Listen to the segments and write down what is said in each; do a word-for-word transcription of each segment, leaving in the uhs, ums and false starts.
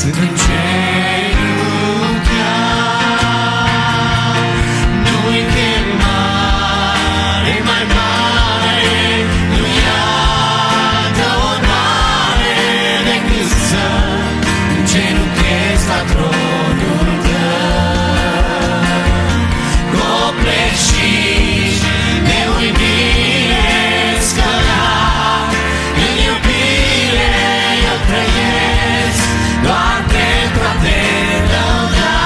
sunt în cerul chiar. Nu-i chemare mai mare, nu iată onoare decât să îngenuchez la tronul tău. Copleșit de uimire scălat, în iubire eu trăiesc, doar pentru a te lăuda.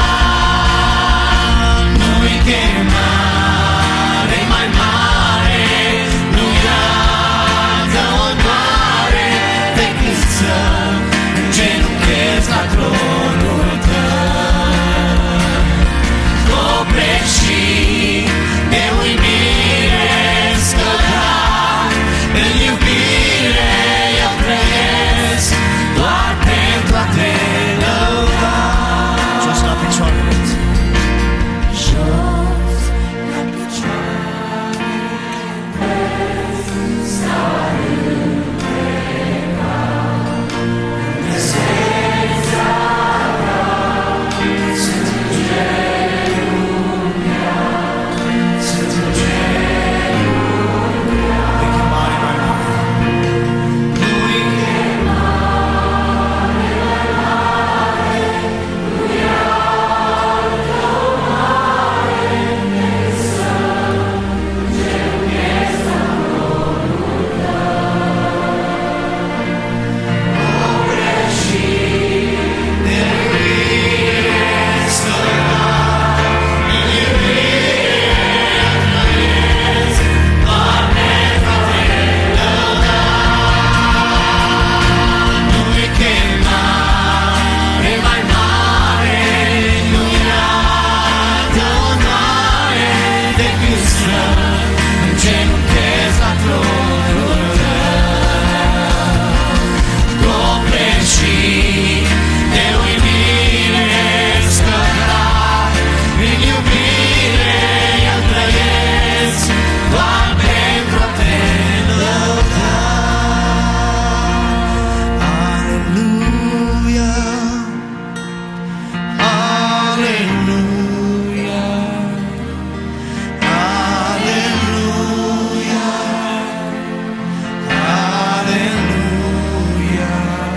Nu-i chemare mai mare, nu iată onoare decât să îngenuchez la tronul tău. Copleșit de uimire scălat, în iubire eu trăiesc, doar pentru a te lăuda. Jos la picioare, jos la picioare, s-ar împreca prezența ta, sunt în cerul chiar, sunt în cerul chiar. Nu-i chemare mai mare, nu-i chemare mai mare, nu iată onoare decât să îngenuchez la tronul tău. Copleșit de uimire scălat, în iubire eu trăiesc, doar pentru a te lăuda. Nu-i chemare mai mare, nu iată onoare decât să îngenuchez la tronul tău. Copleșit de uimire scălat, în iubire eu trăiesc, doar pentru a te lăuda. Aleluia, aleluia, aleluia, aleluia,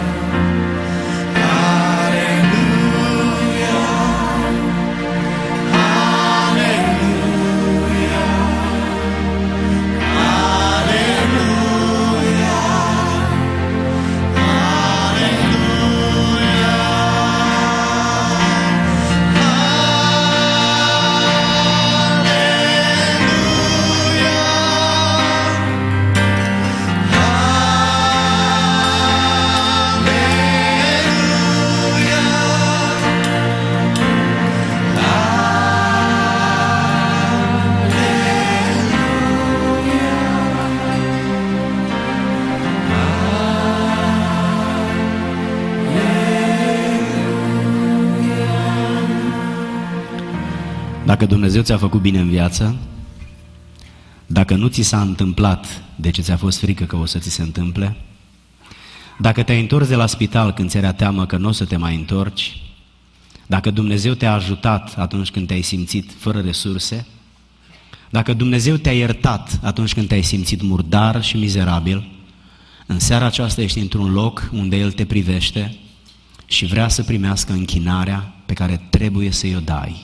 Dacă Dumnezeu ți-a făcut bine în viață, dacă nu ți s-a întâmplat de ce ți-a fost frică că o să ți se întâmple, dacă te-ai întors de la spital când ți-era teamă că nu o să te mai întorci, dacă Dumnezeu te-a ajutat atunci când te-ai simțit fără resurse, dacă Dumnezeu te-a iertat atunci când te-ai simțit murdar și mizerabil, în seara aceasta ești într-un loc unde El te privește și vrea să primească închinarea pe care trebuie să-i o dai.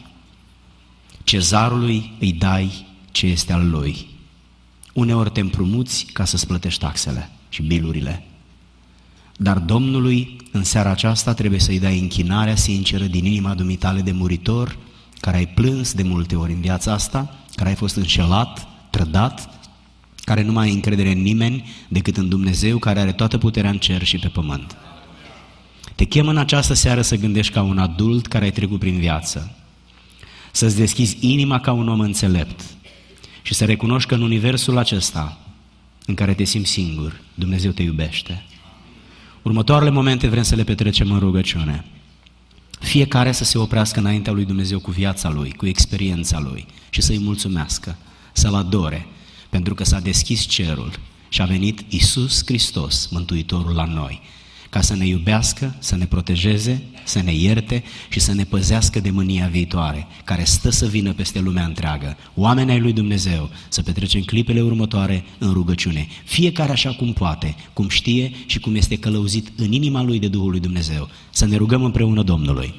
Cezarului îi dai ce este al lui. Uneori te împrumuți ca să-ți plătești taxele și bilurile. Dar Domnului în seara aceasta trebuie să-i dai închinarea sinceră din inima dumitale de muritor, care ai plâns de multe ori în viața asta, care ai fost înșelat, trădat, care nu mai ai încredere în nimeni decât în Dumnezeu, care are toată puterea în cer și pe pământ. Te chem în această seară să gândești ca un adult care ai trecut prin viață, să-ți deschizi inima ca un om înțelept și să recunoști că în universul acesta în care te simți singur, Dumnezeu te iubește. Următoarele momente vrem să le petrecem în rugăciune. Fiecare să se oprească înaintea lui Dumnezeu cu viața lui, cu experiența lui și să-i mulțumească, să-L adore, pentru că s-a deschis cerul și a venit Iisus Hristos, Mântuitorul, la noi, ca să ne iubească, să ne protejeze, să ne ierte și să ne păzească de mânia viitoare, care stă să vină peste lumea întreagă. Oamenii ai lui Dumnezeu, să petrecem clipele următoare în rugăciune, fiecare așa cum poate, cum știe și cum este călăuzit în inima lui de Duhul lui Dumnezeu. Să ne rugăm împreună Domnului.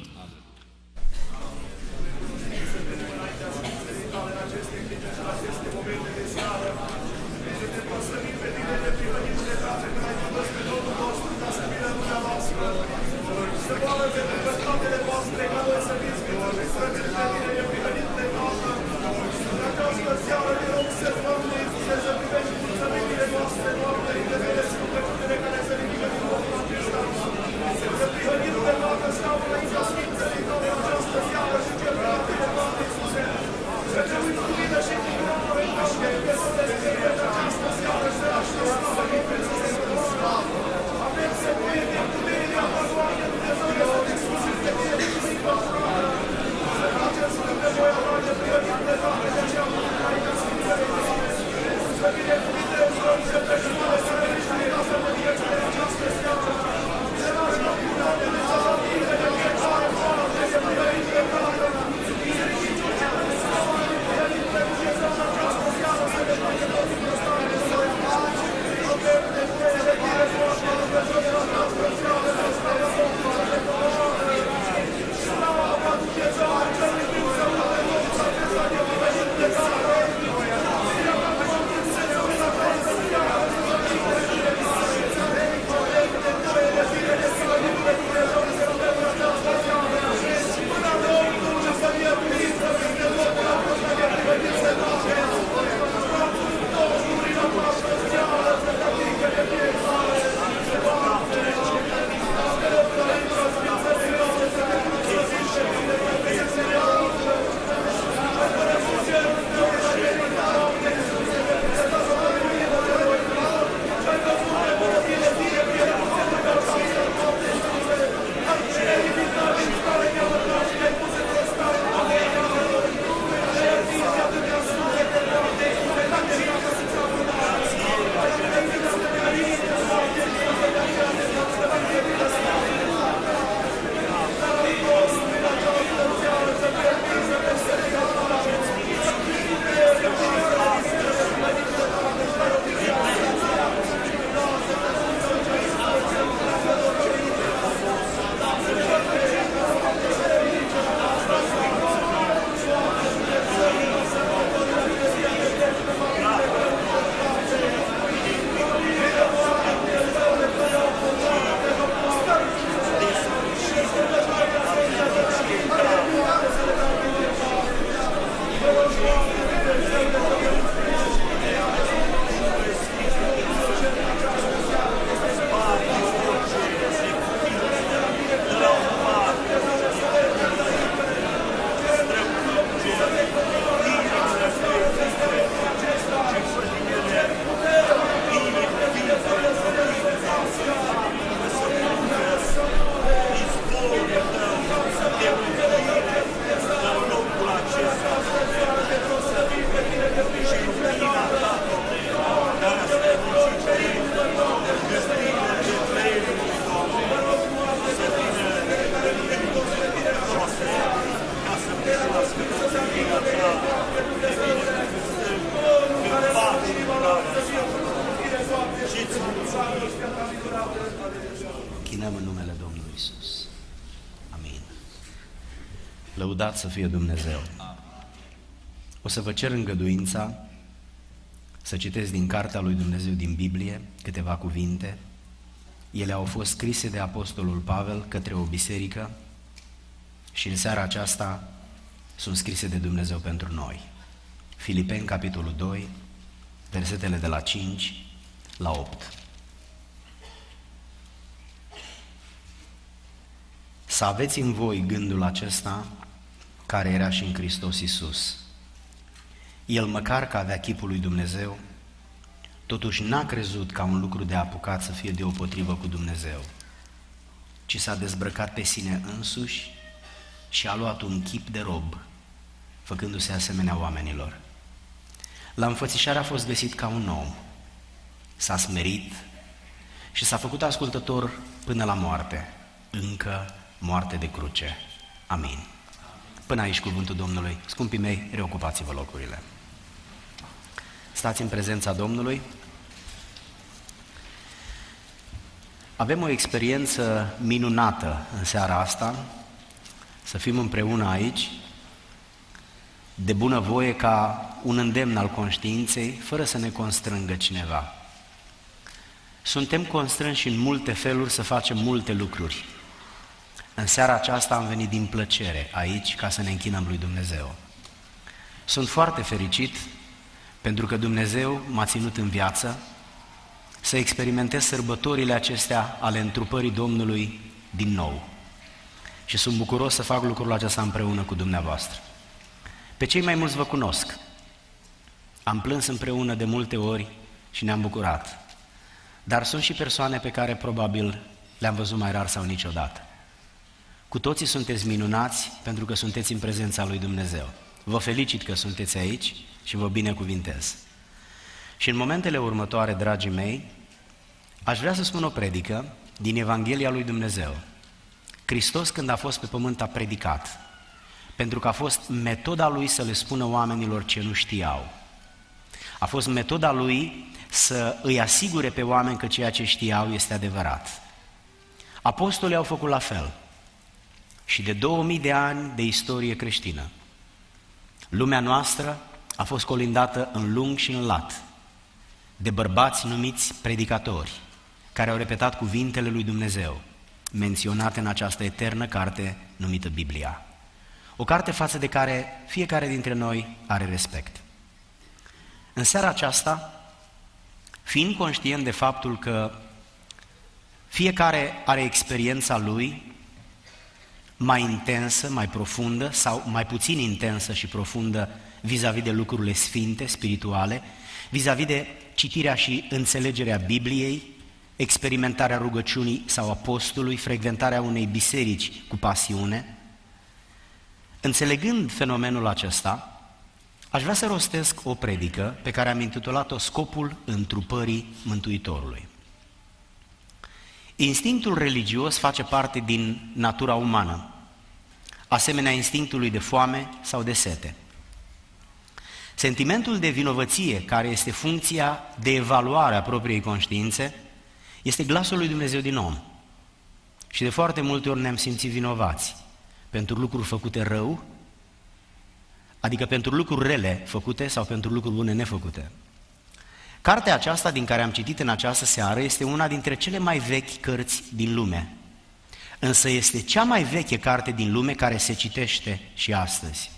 Chinăm în numele Domnului Iisus. Amin. Lăudat să fie Dumnezeu. O să vă cer îngăduința să citesc din Cartea lui Dumnezeu din Biblie câteva cuvinte. Ele au fost scrise de Apostolul Pavel către o biserică și în seara aceasta sunt scrise de Dumnezeu pentru noi. Filipeni, capitolul doi, versetele de la cinci la opt. Să aveți în voi gândul acesta care era și în Hristos Iisus. El, măcar că avea chipul lui Dumnezeu, totuși n-a crezut ca un lucru de apucat să fie deopotrivă cu Dumnezeu, ci s-a dezbrăcat pe sine însuși și a luat un chip de rob, făcându-se asemenea oamenilor. La înfățișare a fost găsit ca un om, s-a smerit și s-a făcut ascultător până la moarte, încă moarte de cruce. Amin. Până aici cuvântul Domnului. Scumpii mei, reocupați-vă locurile. Stați în prezența Domnului. Avem o experiență minunată în seara asta, să fim împreună aici, de bunăvoie, ca un îndemn al conștiinței, fără să ne constrângă cineva. Suntem constrânși în multe feluri să facem multe lucruri. În seara aceasta am venit din plăcere aici ca să ne închinăm lui Dumnezeu. Sunt foarte fericit pentru că Dumnezeu m-a ținut în viață să experimentez sărbătorile acestea ale întrupării Domnului din nou. Și sunt bucuros să fac lucrul acesta împreună cu dumneavoastră. Pe cei mai mulți vă cunosc. Am plâns împreună de multe ori și ne-am bucurat. Dar sunt și persoane pe care probabil le-am văzut mai rar sau niciodată. Cu toții sunteți minunați pentru că sunteți în prezența lui Dumnezeu. Vă felicit că sunteți aici și vă binecuvintez. Și în momentele următoare, dragii mei, aș vrea să spun o predică din Evanghelia lui Dumnezeu. Hristos, când a fost pe pământ, a predicat, pentru că a fost metoda lui să le spună oamenilor ce nu știau. A fost metoda lui să îi asigure pe oameni că ceea ce știau este adevărat. Apostolii au făcut la fel. Și de două mii de ani de istorie creștină, lumea noastră a fost colindată în lung și în lat de bărbați numiți predicatori, care au repetat cuvintele lui Dumnezeu, menționate în această eternă carte numită Biblia. O carte față de care fiecare dintre noi are respect. În seara aceasta, fiind conștient de faptul că fiecare are experiența lui mai intensă, mai profundă sau mai puțin intensă și profundă vis-a-vis de lucrurile sfinte, spirituale, vis-a-vis de citirea și înțelegerea Bibliei, experimentarea rugăciunii sau a postului, frecventarea unei biserici cu pasiune. Înțelegând fenomenul acesta, aș vrea să rostesc o predică pe care am intitulat-o Scopul întrupării Mântuitorului. Instinctul religios face parte din natura umană, asemenea instinctului de foame sau de sete. Sentimentul de vinovăție, care este funcția de evaluare a propriei conștiințe, este glasul lui Dumnezeu din om. Și de foarte multe ori ne-am simțit vinovați pentru lucruri făcute rău, adică pentru lucruri rele făcute sau pentru lucruri bune nefăcute. Cartea aceasta din care am citit în această seară este una dintre cele mai vechi cărți din lume, însă este cea mai veche carte din lume care se citește și astăzi.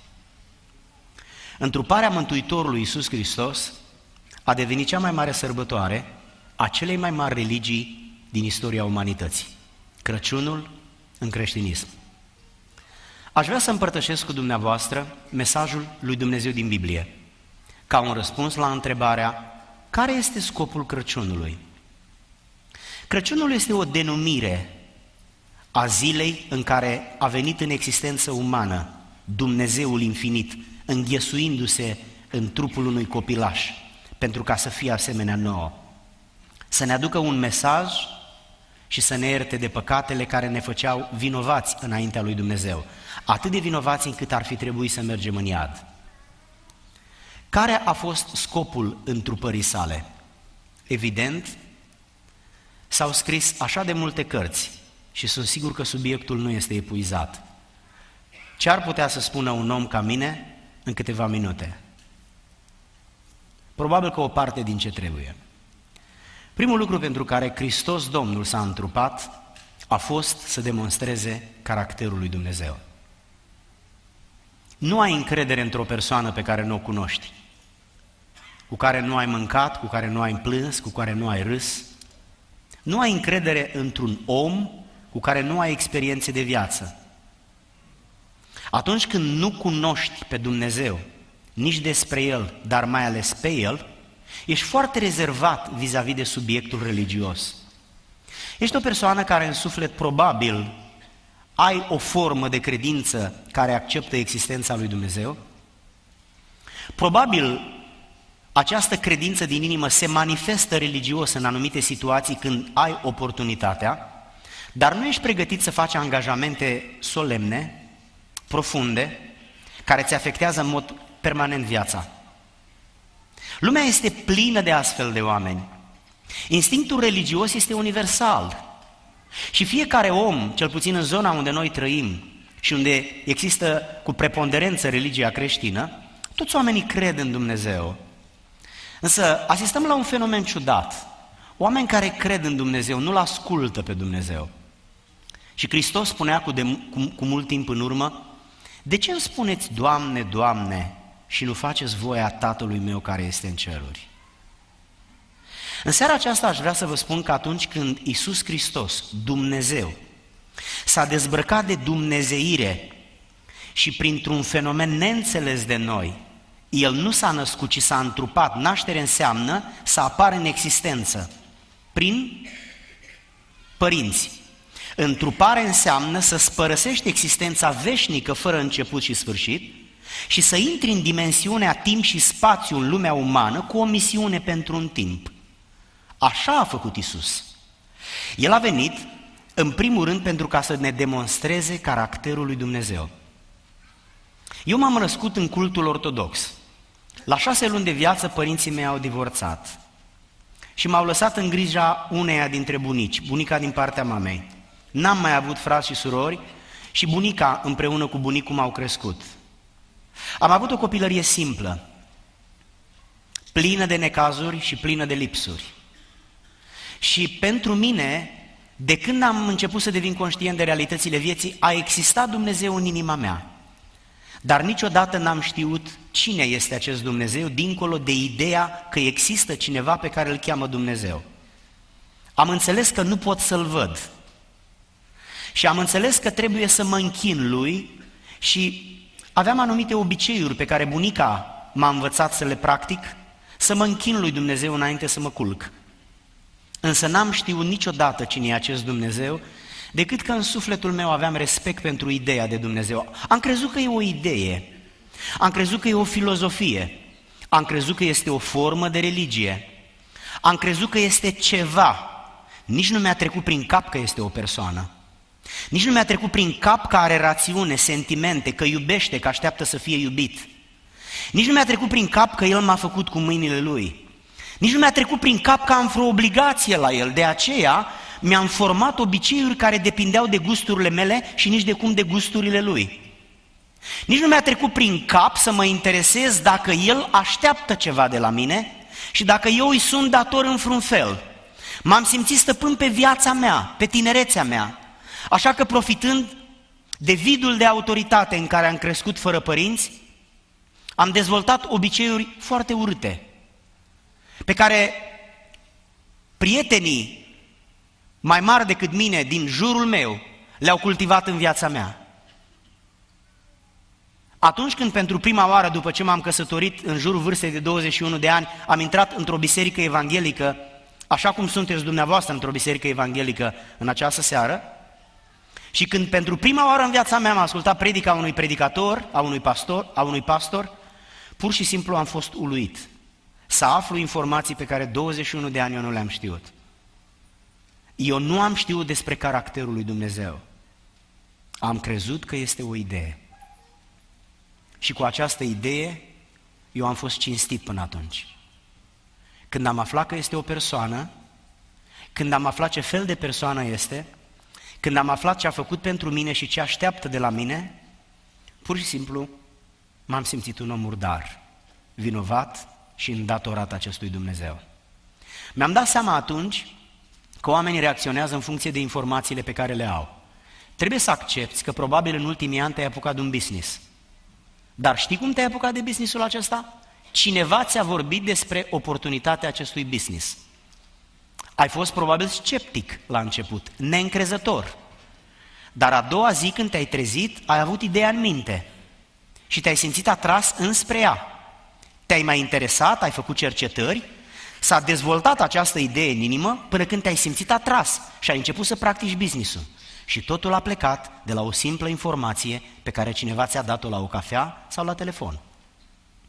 Întruparea Mântuitorului Iisus Hristos a devenit cea mai mare sărbătoare a celei mai mari religii din istoria umanității, Crăciunul în creștinism. Aș vrea să împărtășesc cu dumneavoastră mesajul lui Dumnezeu din Biblie, ca un răspuns la întrebarea: care este scopul Crăciunului? Crăciunul este o denumire a zilei în care a venit în existență umană Dumnezeul infinit, înghesuindu-se în trupul unui copilaș, pentru ca să fie asemenea nouă, să ne aducă un mesaj și să ne ierte de păcatele care ne făceau vinovați înaintea lui Dumnezeu, atât de vinovați încât ar fi trebuit să mergem în iad. Care a fost scopul întrupării sale? Evident, s-au scris așa de multe cărți și sunt sigur că subiectul nu este epuizat. Ce ar putea să spună un om ca mine în câteva minute? Probabil că o parte din ce trebuie. Primul lucru pentru care Hristos Domnul s-a întrupat a fost să demonstreze caracterul lui Dumnezeu. Nu ai încredere într-o persoană pe care nu o cunoști, cu care nu ai mâncat, cu care nu ai plâns, cu care nu ai râs. Nu ai încredere într-un om cu care nu ai experiențe de viață. Atunci când nu cunoști pe Dumnezeu, nici despre El, dar mai ales pe El, ești foarte rezervat vis-a-vis de subiectul religios. Ești o persoană care în suflet probabil ai o formă de credință care acceptă existența lui Dumnezeu. Probabil această credință din inimă se manifestă religios în anumite situații când ai oportunitatea, dar nu ești pregătit să faci angajamente solemne, profunde, care ți afectează în mod permanent viața. Lumea este plină de astfel de oameni. Instinctul religios este universal și fiecare om, cel puțin în zona unde noi trăim și unde există cu preponderență religia creștină, toți oamenii cred în Dumnezeu. Însă asistăm la un fenomen ciudat. Oameni care cred în Dumnezeu nu-L ascultă pe Dumnezeu. Și Hristos spunea cu, de, cu, cu mult timp în urmă: de ce îmi spuneți, Doamne, Doamne, și nu faceți voia Tatălui meu care este în ceruri? În seara aceasta aș vrea să vă spun că atunci când Iisus Hristos, Dumnezeu, s-a dezbrăcat de dumnezeire și printr-un fenomen neînțeles de noi, El nu s-a născut, ci s-a întrupat. Naștere înseamnă să apară în existență prin părinți. Întrupare înseamnă să-ți părăsești existența veșnică fără început și sfârșit și să intri în dimensiunea timp și spațiu în lumea umană cu o misiune pentru un timp. Așa a făcut Iisus. El a venit în primul rând pentru ca să ne demonstreze caracterul lui Dumnezeu. Eu m-am născut în cultul ortodox. La șase luni de viață părinții mei au divorțat și m-au lăsat în grija uneia dintre bunici, bunica din partea mamei. N-am mai avut frați și surori și bunica împreună cu bunicul m-au crescut. Am avut o copilărie simplă, plină de necazuri și plină de lipsuri. Și pentru mine, de când am început să devin conștient de realitățile vieții, a existat Dumnezeu în inima mea. Dar niciodată n-am știut cine este acest Dumnezeu, dincolo de ideea că există cineva pe care îl cheamă Dumnezeu. Am înțeles că nu pot să-L văd și am înțeles că trebuie să mă închin Lui și aveam anumite obiceiuri pe care bunica m-a învățat să le practic, să mă închin Lui Dumnezeu înainte să mă culc. Însă n-am știut niciodată cine e acest Dumnezeu, decât că în sufletul meu aveam respect pentru ideea de Dumnezeu. Am crezut că e o idee, am crezut că e o filozofie, am crezut că este o formă de religie, am crezut că este ceva. Nici nu mi-a trecut prin cap că este o persoană. Nici nu mi-a trecut prin cap că are rațiune, sentimente, că iubește, că așteaptă să fie iubit. Nici nu mi-a trecut prin cap că El m-a făcut cu mâinile Lui. Nici nu mi-a trecut prin cap că am vreo obligație la El. De aceea mi-am format obiceiuri care depindeau de gusturile mele și nici de cum de gusturile Lui. Nici nu mi-a trecut prin cap să mă interesez dacă El așteaptă ceva de la mine și dacă eu îi sunt dator în vreun fel. M-am simțit stăpân pe viața mea, pe tinerețea mea. Așa că, profitând de vidul de autoritate în care am crescut fără părinți, am dezvoltat obiceiuri foarte urâte, pe care prietenii mai mari decât mine din jurul meu le-au cultivat în viața mea. Atunci când pentru prima oară, după ce m-am căsătorit în jurul vârstei de douăzeci și unu de ani, am intrat într-o biserică evanghelică, așa cum sunteți dumneavoastră într-o biserică evanghelică în această seară, și când pentru prima oară în viața mea am ascultat predica unui predicator, a unui pastor, a unui pastor, pur și simplu am fost uluit să aflu informații pe care douăzeci și unu de ani eu nu le-am știut. Eu nu am știut despre caracterul lui Dumnezeu. Am crezut că este o idee. Și cu această idee eu am fost cinstit până atunci. Când am aflat că este o persoană, când am aflat ce fel de persoană este, când am aflat ce a făcut pentru mine și ce așteaptă de la mine, pur și simplu m-am simțit un om murdar, vinovat și îndatorat acestui Dumnezeu. Mi-am dat seama atunci că oamenii reacționează în funcție de informațiile pe care le au. Trebuie să accepți că probabil în ultimii ani te-ai apucat de un business. Dar știi cum te-ai apucat de businessul acesta? Cineva ți-a vorbit despre oportunitatea acestui business. Ai fost probabil sceptic la început, neîncrezător. Dar a doua zi când te-ai trezit, ai avut ideea în minte și te-ai simțit atras înspre ea. Te-ai mai interesat, ai făcut cercetări, s-a dezvoltat această idee în inimă până când te-ai simțit atras și ai început să practici business-ul. Și totul a plecat de la o simplă informație pe care cineva ți-a dat-o la o cafea sau la telefon.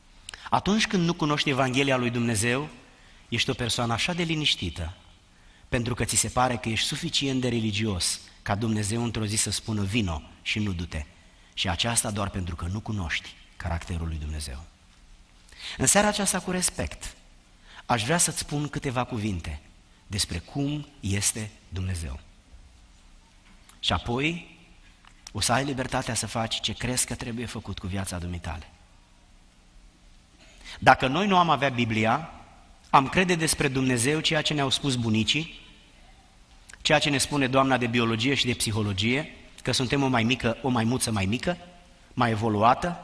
Atunci când nu cunoști Evanghelia lui Dumnezeu, ești o persoană așa de liniștită, pentru că ți se pare că ești suficient de religios ca Dumnezeu într-o zi să spună vino și nu du-te. Și aceasta doar pentru că nu cunoști caracterul lui Dumnezeu. În seara aceasta, cu respect, aș vrea să-ți spun câteva cuvinte despre cum este Dumnezeu. Și apoi o să ai libertatea să faci ce crezi că trebuie făcut cu viața dumitale. Dacă noi nu am avea Biblia, am crede despre Dumnezeu ceea ce ne-au spus bunicii, ceea ce ne spune doamna de biologie și de psihologie, că suntem o mai mică, o maimuță mai mică, mai evoluată.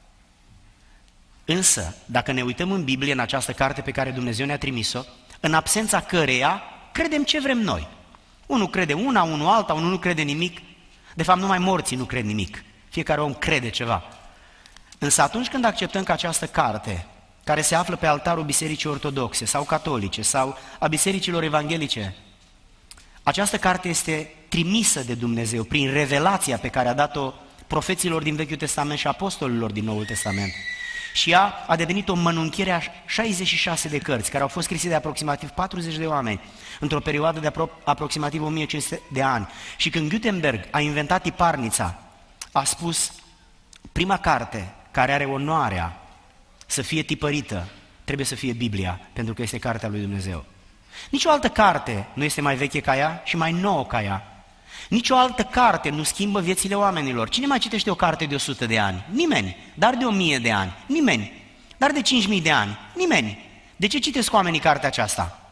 Însă, dacă ne uităm în Biblie, în această carte pe care Dumnezeu ne-a trimis-o, în absența căreia credem ce vrem noi. Unul crede una, unul alta, unul nu crede nimic. De fapt, numai morții nu cred nimic. Fiecare om crede ceva. Însă atunci când acceptăm că această carte, care se află pe altarul Bisericii Ortodoxe sau Catolice sau a Bisericilor Evanghelice, această carte este trimisă de Dumnezeu prin revelația pe care a dat-o profeților din Vechiul Testament și apostolilor din Noul Testament. Și ea a devenit o mănunchiere a șaizeci și șase de cărți, care au fost scrise de aproximativ patruzeci de oameni, într-o perioadă de apro- aproximativ o mie cinci sute de ani. Și când Gutenberg a inventat tiparnița, a spus, prima carte care are onoarea să fie tipărită, trebuie să fie Biblia, pentru că este cartea lui Dumnezeu. Nici o altă carte nu este mai veche ca ea și mai nouă ca ea. Nici o altă carte nu schimbă viețile oamenilor. Cine mai citește o carte de o sută de ani? Nimeni. Dar de o mie de ani? Nimeni. Dar de cinci mii de ani? Nimeni. De ce citesc oamenii cartea aceasta?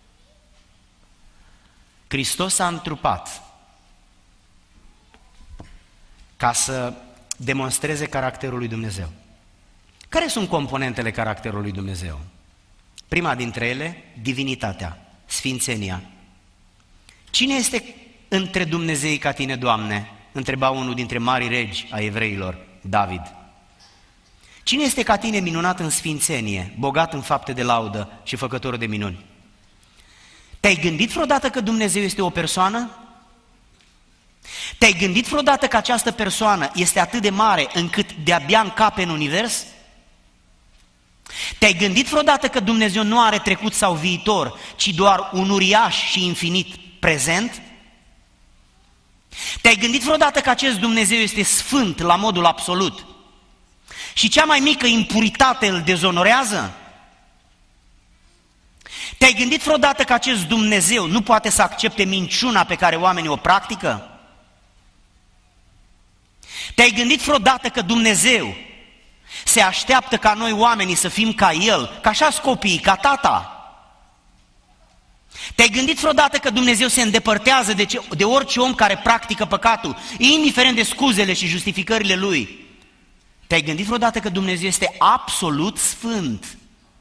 Hristos s-a întrupat ca să demonstreze caracterul lui Dumnezeu. Care sunt componentele caracterului lui Dumnezeu? Prima dintre ele, divinitatea, sfințenia. Cine este între Dumnezei ca tine, Doamne? Întreba unul dintre marii regi a evreilor, David. Cine este ca tine minunat în sfințenie, bogat în fapte de laudă și făcător de minuni? Te-ai gândit vreodată că Dumnezeu este o persoană? Te-ai gândit vreodată că această persoană este atât de mare încât de-abia încape în univers? Te-ai gândit vreodată că Dumnezeu nu are trecut sau viitor, ci doar un uriaș și infinit prezent? Te-ai gândit vreodată că acest Dumnezeu este sfânt la modul absolut și cea mai mică impuritate îl dezonorează? Te-ai gândit vreodată că acest Dumnezeu nu poate să accepte minciuna pe care oamenii o practică? Te-ai gândit vreodată că Dumnezeu se așteaptă ca noi oamenii să fim ca El, ca așa copiii, ca tata? Te-ai gândit vreodată că Dumnezeu se îndepărtează de, ce, de orice om care practică păcatul, indiferent de scuzele și justificările lui? Te-ai gândit vreodată că Dumnezeu este absolut sfânt?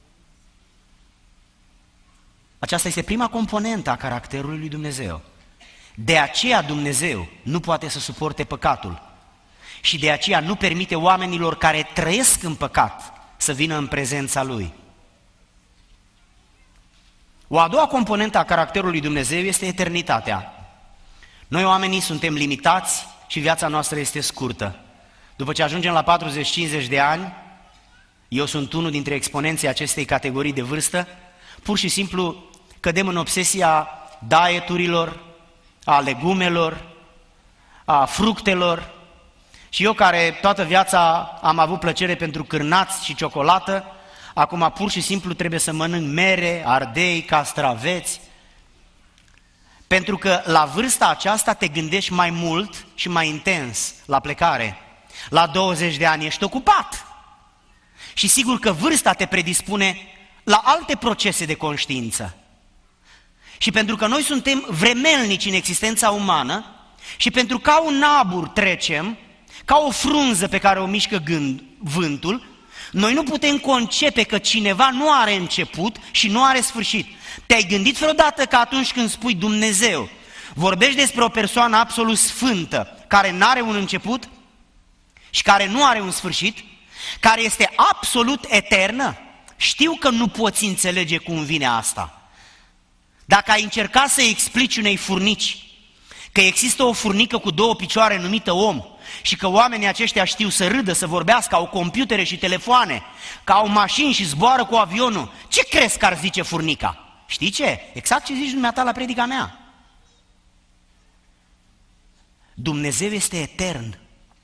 Aceasta este prima componentă a caracterului lui Dumnezeu. De aceea Dumnezeu nu poate să suporte păcatul și de aceea nu permite oamenilor care trăiesc în păcat să vină în prezența Lui. O a doua componentă a caracterului lui Dumnezeu este eternitatea. Noi oamenii suntem limitați și viața noastră este scurtă. După ce ajungem la patruzeci cincizeci de ani, eu sunt unul dintre exponenții acestei categorii de vârstă, pur și simplu cădem în obsesia dieturilor, a legumelor, a fructelor. Și eu, care toată viața am avut plăcere pentru cârnați și ciocolată, acum pur și simplu trebuie să mănânc mere, ardei, castraveți, pentru că la vârsta aceasta te gândești mai mult și mai intens la plecare. La douăzeci de ani ești ocupat și sigur că vârsta te predispune la alte procese de conștiință. Și pentru că noi suntem vremelnici în existența umană și pentru că ca un nabur trecem, ca o frunză pe care o mișcă gând, vântul, noi nu putem concepe că cineva nu are început și nu are sfârșit. Te-ai gândit vreodată că atunci când spui Dumnezeu, vorbești despre o persoană absolut sfântă, care nu are un început și care nu are un sfârșit, care este absolut eternă? Știu că nu poți înțelege cum vine asta. Dacă ai încercat să explici unei furnici că există o furnică cu două picioare numită om și că oamenii aceștia știu să râdă, să vorbească, au computere și telefoane, că au mașini și zboară cu avionul, ce crezi că ar zice furnica? Știi ce? Exact ce zici dumneata la predica mea. Dumnezeu este etern.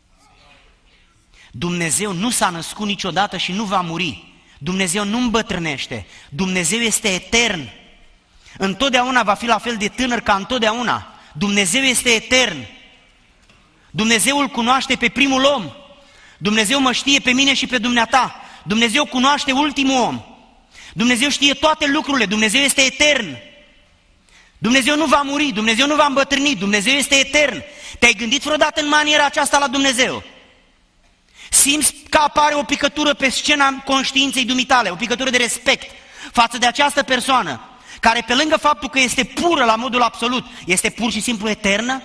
Dumnezeu nu s-a născut niciodată și nu va muri. Dumnezeu nu îmbătrânește. Dumnezeu este etern. Întotdeauna va fi la fel de tânăr ca întotdeauna. Dumnezeu este etern. Dumnezeu îl cunoaște pe primul om. Dumnezeu mă știe pe mine și pe dumneata. Dumnezeu cunoaște ultimul om. Dumnezeu știe toate lucrurile. Dumnezeu este etern. Dumnezeu nu va muri, Dumnezeu nu va îmbătrâni, Dumnezeu este etern. Te-ai gândit vreodată în maniera aceasta la Dumnezeu? Simți că apare o picătură pe scena conștiinței dumitale, o picătură de respect față de această persoană, care pe lângă faptul că este pură la modul absolut, este pur și simplu eternă?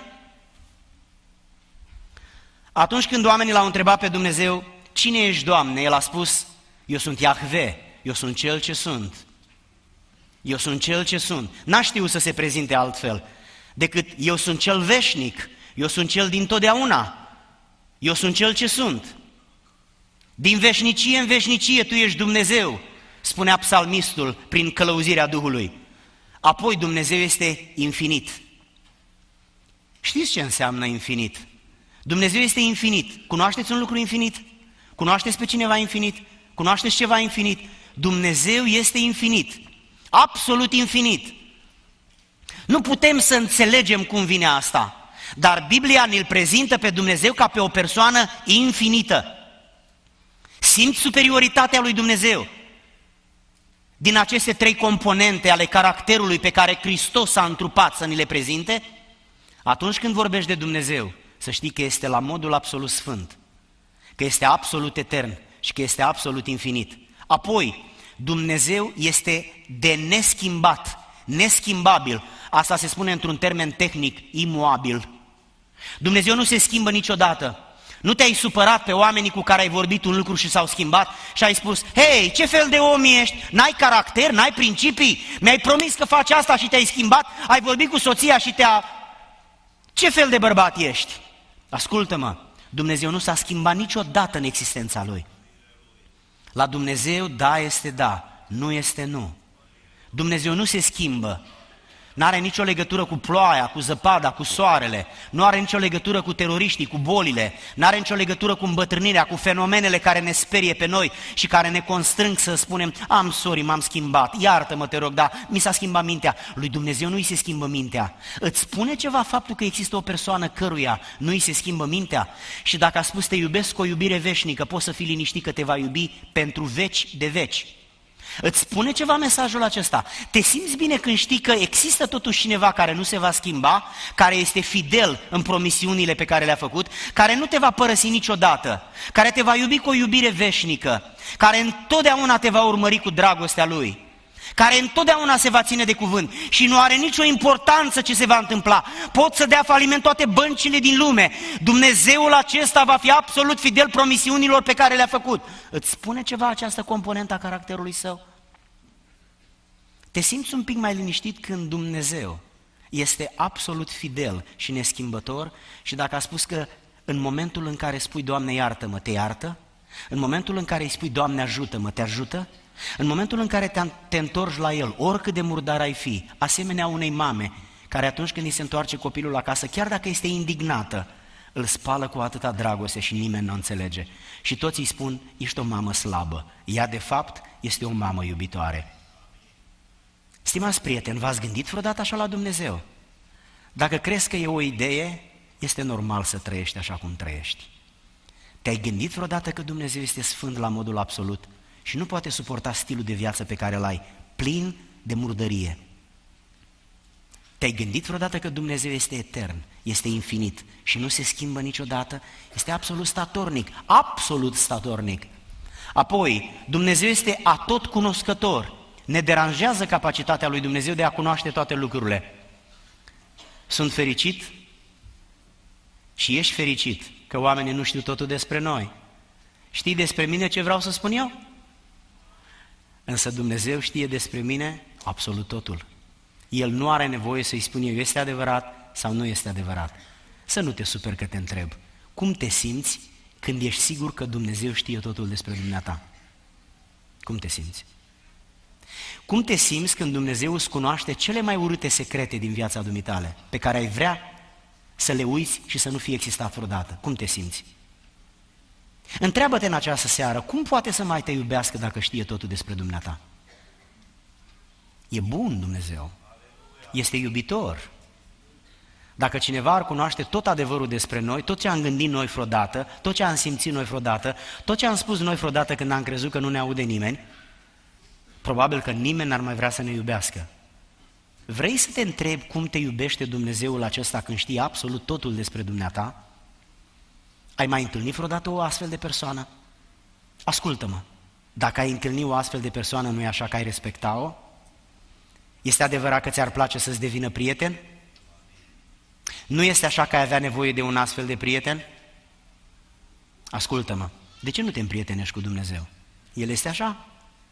Atunci când oamenii l-au întrebat pe Dumnezeu, cine ești, Doamne? El a spus, eu sunt Iahve, eu sunt Cel ce sunt. Eu sunt Cel ce sunt. N-a știut să se prezinte altfel decât eu sunt Cel veșnic, eu sunt Cel dintotdeauna, eu sunt Cel ce sunt. Din veșnicie în veșnicie Tu ești Dumnezeu, spunea psalmistul prin călăuzirea Duhului. Apoi Dumnezeu este infinit. Știți ce înseamnă infinit? Dumnezeu este infinit. Cunoașteți un lucru infinit? Cunoașteți pe cineva infinit? Cunoașteți ceva infinit? Dumnezeu este infinit. Absolut infinit. Nu putem să înțelegem cum vine asta, dar Biblia ne-l prezintă pe Dumnezeu ca pe o persoană infinită. Simți superioritatea lui Dumnezeu din aceste trei componente ale caracterului pe care Hristos s-a întrupat să ni le prezinte? Atunci când vorbești de Dumnezeu, să știi că este la modul absolut sfânt, că este absolut etern și că este absolut infinit. Apoi, Dumnezeu este de neschimbat, neschimbabil. Asta se spune într-un termen tehnic, imuabil. Dumnezeu nu se schimbă niciodată. Nu te-ai supărat pe oamenii cu care ai vorbit un lucru și s-au schimbat și ai spus, hei, ce fel de om ești? N-ai caracter, n-ai principii? Mi-ai promis că faci asta și te-ai schimbat? Ai vorbit cu soția și te-a... Ce fel de bărbat ești? Ascultă-mă, Dumnezeu nu s-a schimbat niciodată în existența Lui. La Dumnezeu da este da, nu este nu. Dumnezeu nu se schimbă. N-are nicio legătură cu ploaia, cu zăpada, cu soarele, nu are nicio legătură cu teroriștii, cu bolile, n-are nicio legătură cu îmbătrânirea, cu fenomenele care ne sperie pe noi și care ne constrâng să spunem, am sorry, m-am schimbat, iartă-mă te rog, dar mi s-a schimbat mintea. Lui Dumnezeu nu îi se schimbă mintea. Îți spune ceva faptul că există o persoană căruia nu îi se schimbă mintea? Și dacă a spus te iubesc cu o iubire veșnică, poți să fii liniștit că te va iubi pentru veci de veci. Îți spune ceva mesajul acesta? Te simți bine când știi că există totuși cineva care nu se va schimba, care este fidel în promisiunile pe care le-a făcut, care nu te va părăsi niciodată, care te va iubi cu o iubire veșnică, care întotdeauna te va urmări cu dragostea Lui, care întotdeauna se va ține de cuvânt și nu are nicio importanță ce se va întâmpla. Pot să dea faliment toate băncile din lume. Dumnezeul acesta va fi absolut fidel promisiunilor pe care le-a făcut. Îți spune ceva această componentă a caracterului Său? Te simți un pic mai liniștit când Dumnezeu este absolut fidel și neschimbător și dacă a spus că în momentul în care spui Doamne iartă-mă, te iartă? În momentul în care îi spui Doamne ajută-mă, te ajută? În momentul în care te, te întorci la El, oricât de murdar ai fi, asemenea unei mame care atunci când îi se întoarce copilul acasă, chiar dacă este indignată, îl spală cu atâta dragoste și nimeni nu înțelege. Și toți îi spun, ești o mamă slabă. Ea de fapt este o mamă iubitoare. Stimați prieteni, v-ați gândit vreodată așa la Dumnezeu? Dacă crezi că e o idee, este normal să trăiești așa cum trăiești. Te-ai gândit vreodată că Dumnezeu este sfânt la modul absolut și nu poate suporta stilul de viață pe care îl ai, plin de murdărie? Te-ai gândit vreodată că Dumnezeu este etern, este infinit și nu se schimbă niciodată? Este absolut statornic, absolut statornic. Apoi, Dumnezeu este atotcunoscător. Ne deranjează capacitatea lui Dumnezeu de a cunoaște toate lucrurile. Sunt fericit și ești fericit că oamenii nu știu totul despre noi. Știi despre mine ce vreau să spun eu? Însă Dumnezeu știe despre mine absolut totul. El nu are nevoie să-i spun eu este adevărat sau nu este adevărat. Să nu te superi că te întreb. Cum te simți când ești sigur că Dumnezeu știe totul despre dumneata? Cum te simți? Cum te simți când Dumnezeu îți cunoaște cele mai urâte secrete din viața dumitale, pe care ai vrea să le uiți și să nu fie existat vreodată? Cum te simți? Întreabă-te în această seară, cum poate să mai te iubească dacă știe totul despre dumneata? E bun Dumnezeu, este iubitor. Dacă cineva ar cunoaște tot adevărul despre noi, tot ce am gândit noi vreodată, tot ce am simțit noi vreodată, tot ce am spus noi vreodată când am crezut că nu ne aude nimeni, probabil că nimeni n-ar mai vrea să ne iubească. Vrei să te întrebi cum te iubește Dumnezeul acesta când știe absolut totul despre dumneata? Ai mai întâlnit vreodată o astfel de persoană? Ascultă-mă, dacă ai întâlnit o astfel de persoană, nu e așa că ai respecta-o? Este adevărat că ți-ar place să-ți devină prieten? Nu este așa că ai avea nevoie de un astfel de prieten? Ascultă-mă, de ce nu te împrietenești cu Dumnezeu? El este așa?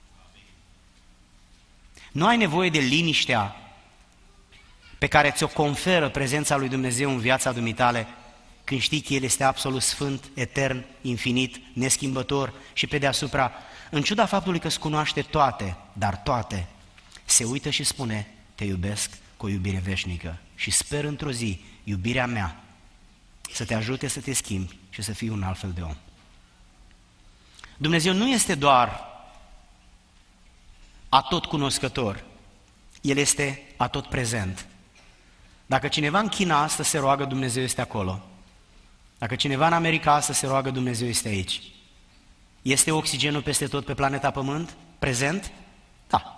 Nu ai nevoie de liniștea pe care ți-o conferă prezența lui Dumnezeu în viața dumitale când știi că El este absolut sfânt, etern, infinit, neschimbător și pe deasupra, în ciuda faptului că îți cunoaște toate, dar toate, se uită și spune, te iubesc cu o iubire veșnică și sper într-o zi iubirea mea să te ajute să te schimbi și să fii un alt fel de om. Dumnezeu nu este doar atot cunoscător, El este atot prezent. Dacă cineva în China astăzi se roagă, Dumnezeu este acolo. Dacă cineva în America astăzi se roagă, Dumnezeu este aici. Este oxigenul peste tot pe planeta Pământ? Prezent? Da.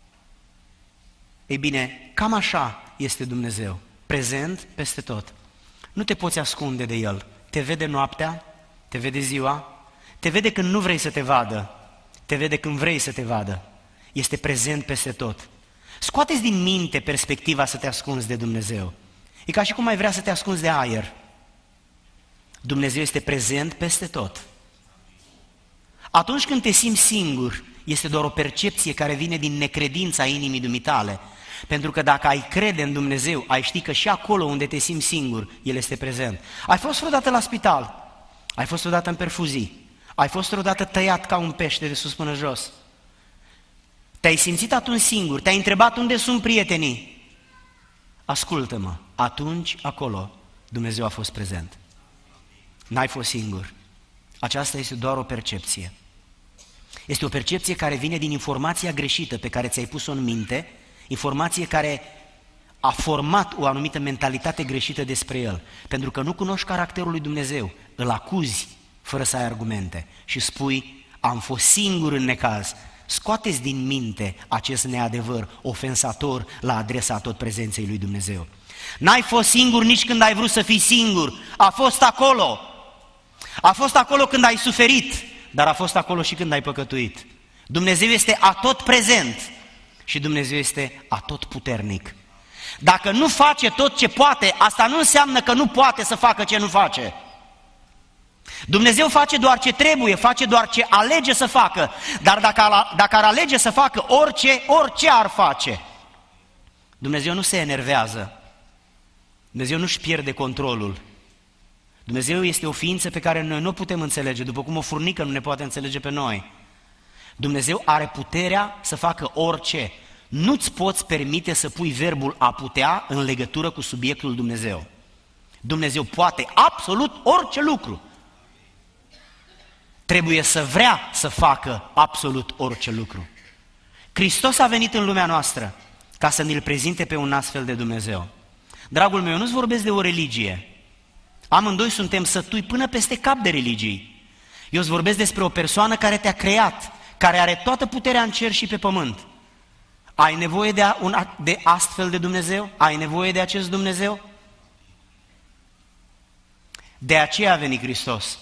Ei bine, cam așa este Dumnezeu, prezent peste tot. Nu te poți ascunde de El. Te vede noaptea, te vede ziua, te vede când nu vrei să te vadă, te vede când vrei să te vadă. Este prezent peste tot. Scoateți din minte perspectiva să te ascunzi de Dumnezeu. E ca și cum ai vrea să te ascunzi de aer. Dumnezeu este prezent peste tot. Atunci când te simți singur, este doar o percepție care vine din necredința inimii dumitale. Pentru că dacă ai crede în Dumnezeu, ai ști că și acolo unde te simți singur, El este prezent. Ai fost vreodată la spital, ai fost vreodată în perfuzii, ai fost vreodată tăiat ca un pește de sus până jos. Te-ai simțit atunci singur, te-ai întrebat unde sunt prietenii. Ascultă-mă, atunci acolo Dumnezeu a fost prezent. N-ai fost singur. Aceasta este doar o percepție. Este o percepție care vine din informația greșită pe care ți-ai pus-o în minte, informație care a format o anumită mentalitate greșită despre El. Pentru că nu cunoști caracterul lui Dumnezeu, îl acuzi fără să ai argumente și spui, am fost singur în necaz. Scoateți din minte acest neadevăr ofensator la adresa tot prezenței lui Dumnezeu. N-ai fost singur nici când ai vrut să fii singur, a fost acolo. A fost acolo când ai suferit, dar a fost acolo și când ai păcătuit. Dumnezeu este atot prezent și Dumnezeu este atot puternic. Dacă nu face tot ce poate, asta nu înseamnă că nu poate să facă ce nu face. Dumnezeu face doar ce trebuie, face doar ce alege să facă, dar dacă, dacă ar alege să facă orice, orice ar face. Dumnezeu nu se enervează, Dumnezeu nu-și pierde controlul. Dumnezeu este o ființă pe care noi nu putem înțelege, după cum o furnică nu ne poate înțelege pe noi. Dumnezeu are puterea să facă orice. Nu-ți poți permite să pui verbul a putea în legătură cu subiectul Dumnezeu. Dumnezeu poate absolut orice lucru. Trebuie să vrea să facă absolut orice lucru. Hristos a venit în lumea noastră ca să ne-L prezinte pe un astfel de Dumnezeu. Dragul meu, nu-ți vorbesc de o religie. Amândoi suntem sătui până peste cap de religii. Eu îți vorbesc despre o persoană care te-a creat, care are toată puterea în cer și pe pământ. Ai nevoie de, a, un, de astfel de Dumnezeu? Ai nevoie de acest Dumnezeu? De aceea a venit Hristos.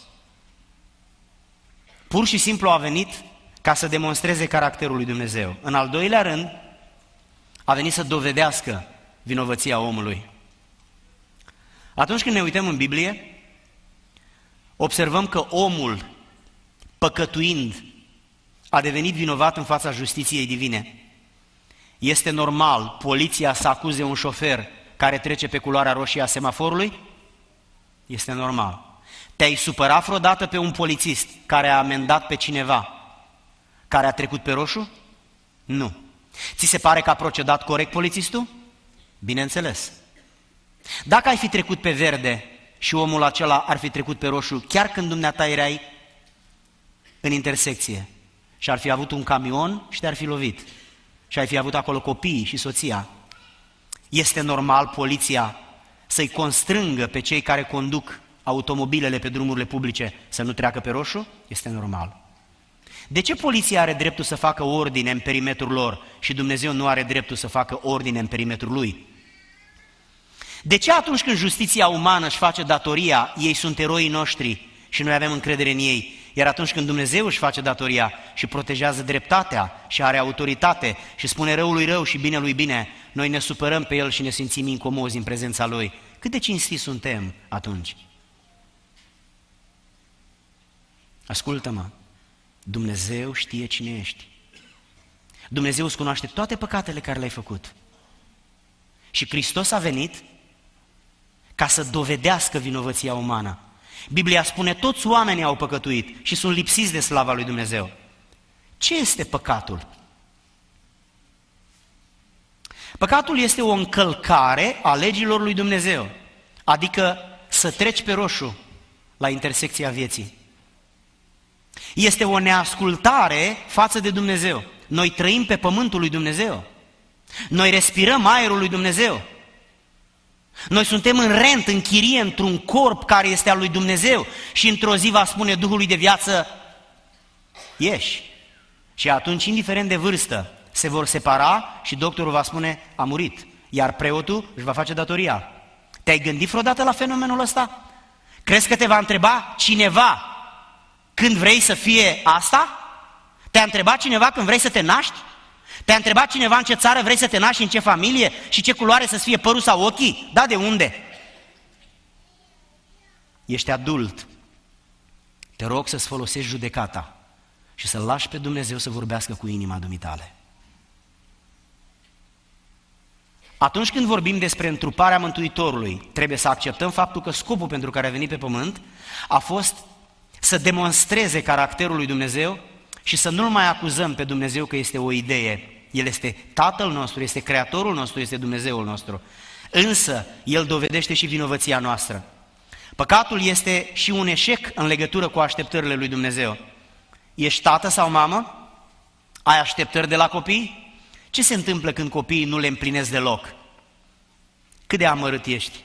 Pur și simplu a venit ca să demonstreze caracterul lui Dumnezeu. În al doilea rând, a venit să dovedească vinovăția omului. Atunci când ne uităm în Biblie, observăm că omul, păcătuind, a devenit vinovat în fața justiției divine. Este normal poliția să acuze un șofer care trece pe culoarea roșie a semaforului? Este normal. Te-ai supărat vreodată pe un polițist care a amendat pe cineva care a trecut pe roșu? Nu. Ți se pare că a procedat corect polițistul? Bineînțeles. Dacă ai fi trecut pe verde și omul acela ar fi trecut pe roșu, chiar când dumneata erai în intersecție și ar fi avut un camion și te-ar fi lovit și ai fi avut acolo copiii și soția, este normal poliția să-i constrângă pe cei care conduc automobilele pe drumurile publice să nu treacă pe roșu? Este normal. De ce poliția are dreptul să facă ordine în perimetrul lor și Dumnezeu nu are dreptul să facă ordine în perimetrul Lui? De ce atunci când justiția umană își face datoria, ei sunt eroii noștri și noi avem încredere în ei, iar atunci când Dumnezeu își face datoria și protejează dreptatea și are autoritate și spune răului rău și binelui bine, noi ne supărăm pe El și ne simțim incomozi în prezența Lui? Cât de cinstiți suntem atunci? Ascultă-mă, Dumnezeu știe cine ești. Dumnezeu îți cunoaște toate păcatele care le-ai făcut. Și Hristos a venit ca să dovedească vinovăția umană. Biblia spune, toți oamenii au păcătuit și sunt lipsiți de slava lui Dumnezeu. Ce este păcatul? Păcatul este o încălcare a legilor lui Dumnezeu, adică să treci pe roșu la intersecția vieții. Este o neascultare față de Dumnezeu. Noi trăim pe pământul lui Dumnezeu. Noi respirăm aerul lui Dumnezeu. Noi suntem în rent, în chirie, într-un corp care este al lui Dumnezeu și într-o zi va spune Duhului de viață, ieși. Și atunci, indiferent de vârstă, se vor separa și doctorul va spune, a murit. Iar preotul își va face datoria. Te-ai gândit vreodată la fenomenul ăsta? Crezi că te va întreba cineva când vrei să fie asta? Te-a întrebat cineva când vrei să te naști? Te-a întrebat cineva în ce țară vrei să te naști, în ce familie și ce culoare să-ți fie părul sau ochii? Da, de unde? Ești adult. Te rog să-ți folosești judecata și să-L lași pe Dumnezeu să vorbească cu inima dumitale. Atunci când vorbim despre întruparea Mântuitorului, trebuie să acceptăm faptul că scopul pentru care a venit pe pământ a fost să demonstreze caracterul lui Dumnezeu și să nu-L mai acuzăm pe Dumnezeu că este o idee. El este Tatăl nostru, este Creatorul nostru, este Dumnezeul nostru. Însă, El dovedește și vinovăția noastră. Păcatul este și un eșec în legătură cu așteptările lui Dumnezeu. Ești tată sau mamă? Ai așteptări de la copii? Ce se întâmplă când copiii nu le împlinesc deloc? Cât de amărât ești?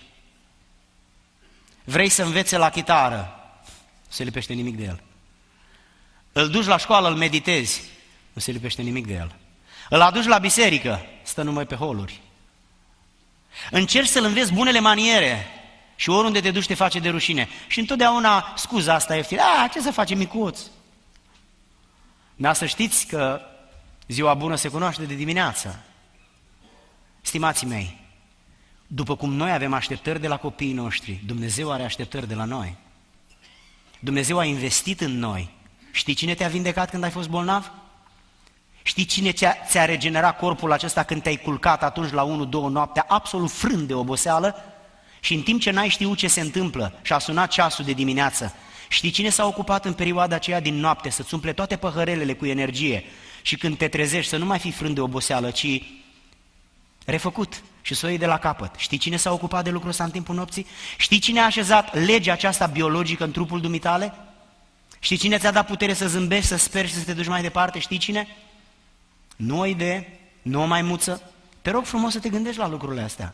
Vrei să învețe la chitară? Nu se lipește nimic de el. Îl duci la școală, îl meditezi? Nu se lipește nimic de el. Îl aduci la biserică? Stă numai pe holuri. Încerci să-l înveți bunele maniere și oriunde te duci te face de rușine. Și întotdeauna scuza asta ieftină. A, ce să face micuț? Dar să știți că ziua bună se cunoaște de dimineață. Stimații mei, după cum noi avem așteptări de la copiii noștri, Dumnezeu are așteptări de la noi. Dumnezeu a investit în noi. Știi cine te-a vindecat când ai fost bolnav? Știi cine ți-a, ți-a regenerat corpul acesta când te-ai culcat atunci la unu două noaptea, absolut frânt de oboseală? Și în timp ce n-ai știut ce se întâmplă și a sunat ceasul de dimineață, știi cine s-a ocupat în perioada aceea din noapte să-ți umple toate păhărelele cu energie și când te trezești să nu mai fii frânt de oboseală, ci refăcut și să o iei de la capăt? Știi cine s-a ocupat de lucrul ăsta în timpul nopții? Știi cine a așezat legea aceasta biologică în trupul dumitale? Știi cine ți-a dat putere să zâmbești, să speri și să te duci mai departe? Știi cine? Nu o idee, nu o maimuță. Te rog frumos să te gândești la lucrurile astea.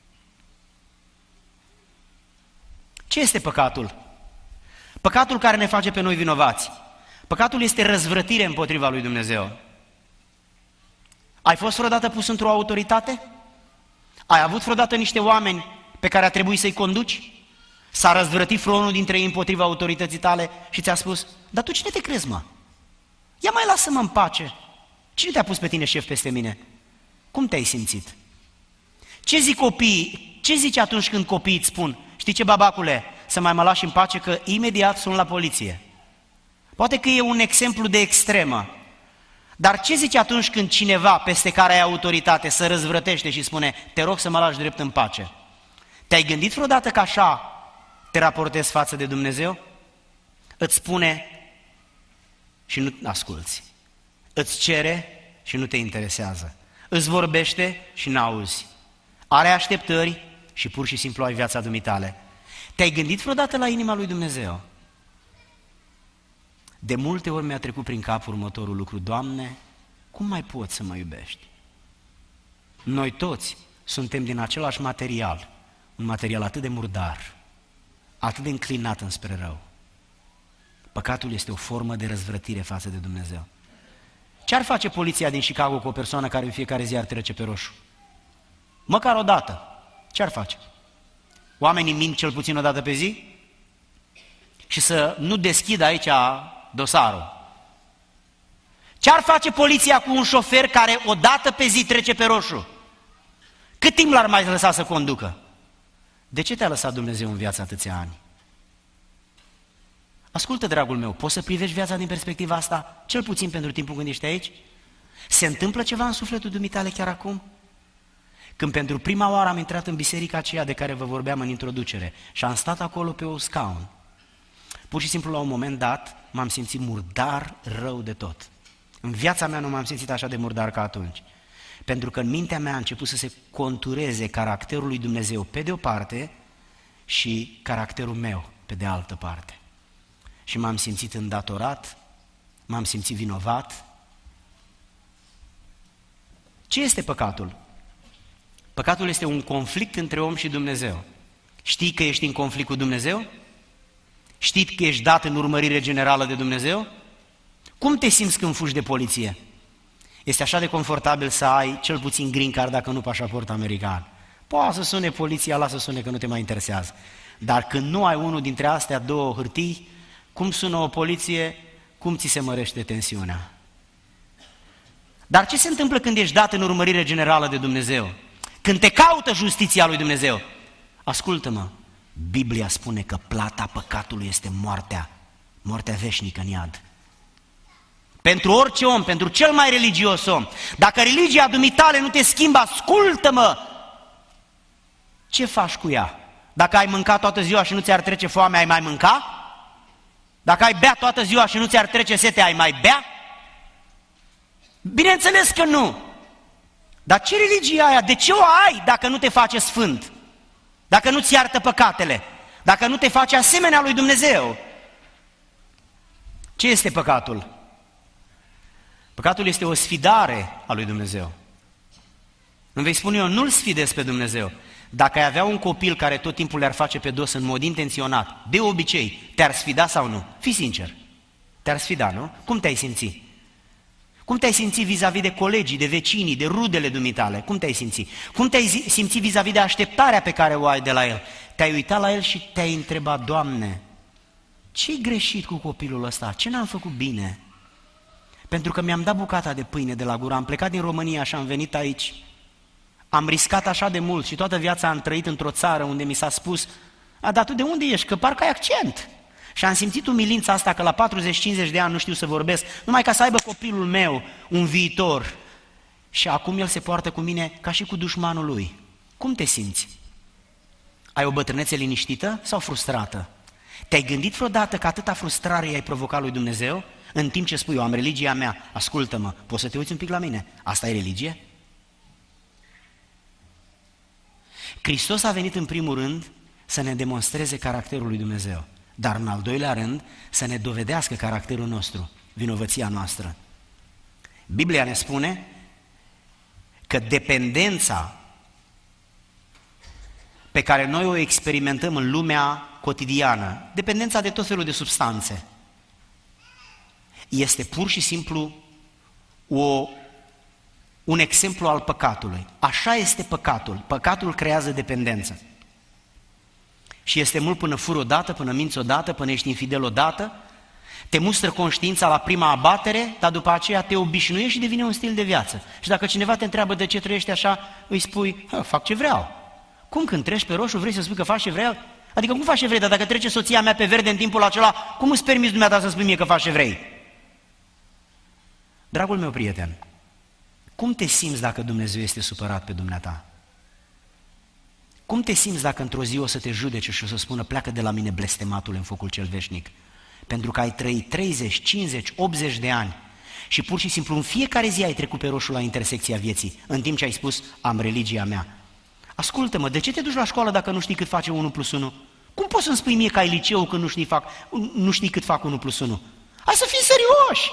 Ce este păcatul? Păcatul care ne face pe noi vinovați. Păcatul este răzvrătire împotriva lui Dumnezeu. Ai fost vreodată pus într-o autoritate? Ai avut vreodată niște oameni pe care a trebuit să-i conduci? S-a răzvrătit vreunul dintre ei împotriva autorității tale și ți-a spus, dar tu cine te crezi, mă? Ia mai lasă-mă în pace. Cine te-a pus pe tine șef peste mine? Cum te-ai simțit? Ce zic copiii? Ce zici atunci când copiii îți spun, știi ce, babacule, să mai mă lași în pace că imediat sun la poliție? Poate că e un exemplu de extremă, dar ce zici atunci când cineva peste care ai autoritate se răzvrătește și spune, te rog să mă lași drept în pace? Te-ai gândit vreodată că așa te raportezi față de Dumnezeu? Îți spune și nu asculți. Îți cere și nu te interesează. Îți vorbește și n-auzi. Are așteptări și pur și simplu ai viața dumitale. Te-ai gândit vreodată la inima lui Dumnezeu? De multe ori mi-a trecut prin cap următorul lucru: Doamne, cum mai poți să mă iubești? Noi toți suntem din același material, un material atât de murdar, atât de înclinat înspre rău. Păcatul este o formă de răzvrătire față de Dumnezeu. Ce ar face poliția din Chicago cu o persoană care în fiecare zi ar trece pe roșu? Măcar o dată. Ce ar face? Oamenii mint cel puțin o dată pe zi? Și să nu deschidă aici dosarul. Ce ar face poliția cu un șofer care o dată pe zi trece pe roșu? Cât timp l-ar mai lăsa să conducă? De ce te-a lăsat Dumnezeu în viața atâția ani? Ascultă, dragul meu, poți să privești viața din perspectiva asta, cel puțin pentru timpul când ești aici? Se întâmplă ceva în sufletul dumitale chiar acum? Când pentru prima oară am intrat în biserica aceea de care vă vorbeam în introducere și am stat acolo pe un scaun, pur și simplu la un moment dat m-am simțit murdar rău de tot. În viața mea nu m-am simțit așa de murdar ca atunci. Pentru că în mintea mea a început să se contureze caracterul lui Dumnezeu pe de o parte și caracterul meu pe de altă parte. Și m-am simțit îndatorat, m-am simțit vinovat. Ce este păcatul? Păcatul este un conflict între om și Dumnezeu. Știi că ești în conflict cu Dumnezeu? Știi că ești dat în urmărire generală de Dumnezeu? Cum te simți când fugi de poliție? Este așa de confortabil să ai cel puțin green card, dacă nu pașaport american. Poate să sune poliția, lasă să sune că nu te mai interesează. Dar când nu ai unul dintre astea două hârtii, cum sună o poliție, cum ți se mărește tensiunea? Dar ce se întâmplă când ești dat în urmărire generală de Dumnezeu? Când te caută justiția lui Dumnezeu? Ascultă-mă, Biblia spune că plata păcatului este moartea, moartea veșnică în iad. Pentru orice om, pentru cel mai religios om, dacă religia dumitale nu te schimbă, ascultă-mă, ce faci cu ea? Dacă ai mâncat toată ziua și nu ți-ar trece foamea, ai mai mânca? Dacă ai bea toată ziua și nu ți-ar trece sete, ai mai bea? Bineînțeles că nu. Dar ce religie aia? De ce o ai dacă nu te face sfânt? Dacă nu-ți iartă păcatele? Dacă nu te face asemenea lui Dumnezeu? Ce este păcatul? Păcatul este o sfidare a lui Dumnezeu. Îmi vei spune eu, nu-L sfidez pe Dumnezeu. Dacă ai avea un copil care tot timpul le-ar face pe dos în mod intenționat, de obicei, te-ar sfida sau nu? Fii sincer. Te-ar sfida, nu? Cum te-ai simți? Cum te-ai simți vis-a-vis de colegii, de vecinii, de rudele dumitale? Cum te-ai simți? Cum te-ai simți vis-a-vis de așteptarea pe care o ai de la el? Te-ai uitat la el și te-ai întrebat, Doamne, ce-i greșit cu copilul ăsta? Ce n-am făcut bine? Pentru că mi-am dat bucata de pâine de la gură, am plecat din România și am venit aici. Am riscat așa de mult și toată viața am trăit într-o țară unde mi s-a spus, a, dar tu de unde ești? Că parcă ai accent. Și am simțit umilința asta că la patruzeci cincizeci de ani nu știu să vorbesc, numai ca să aibă copilul meu un viitor. Și acum el se poartă cu mine ca și cu dușmanul lui. Cum te simți? Ai o bătrânețe liniștită sau frustrată? Te-ai gândit vreodată că atâta frustrare i-ai provocat lui Dumnezeu? În timp ce spui, eu am religia mea, ascultă-mă, poți să te uiți un pic la mine? Asta e religie? Hristos a venit în primul rând să ne demonstreze caracterul lui Dumnezeu, dar în al doilea rând să ne dovedească caracterul nostru, vinovăția noastră. Biblia ne spune că dependența pe care noi o experimentăm în lumea cotidiană, dependența de tot felul de substanțe, este pur și simplu o, un exemplu al păcatului. Așa este păcatul. Păcatul creează dependență. Și este mult până furi odată, până minți odată, până ești infidel odată, te mustră conștiința la prima abatere, dar după aceea te obișnuiești și devine un stil de viață. Și dacă cineva te întreabă de ce trăiești așa, îi spui, fac ce vreau. Cum când treci pe roșu vrei să spui că faci ce vreau? Adică cum faci ce vrei, dar dacă trece soția mea pe verde în timpul acela, cum îți permiți dumneata să spui mie că faci ce vrei? Dragul meu prieten, cum te simți dacă Dumnezeu este supărat pe dumneata? Cum te simți dacă într-o zi o să te judece și o să spună pleacă de la mine blestematul în focul cel veșnic? Pentru că ai trăit treizeci, cincizeci, optzeci de ani și pur și simplu în fiecare zi ai trecut pe roșu la intersecția vieții, în timp ce ai spus, am religia mea. Ascultă-mă, de ce te duci la școală dacă nu știi cât face unu plus unu? Cum poți să-mi spui mie că ai liceu când nu știi, fac, nu știi cât fac unu plus unu? Hai să fii serioși!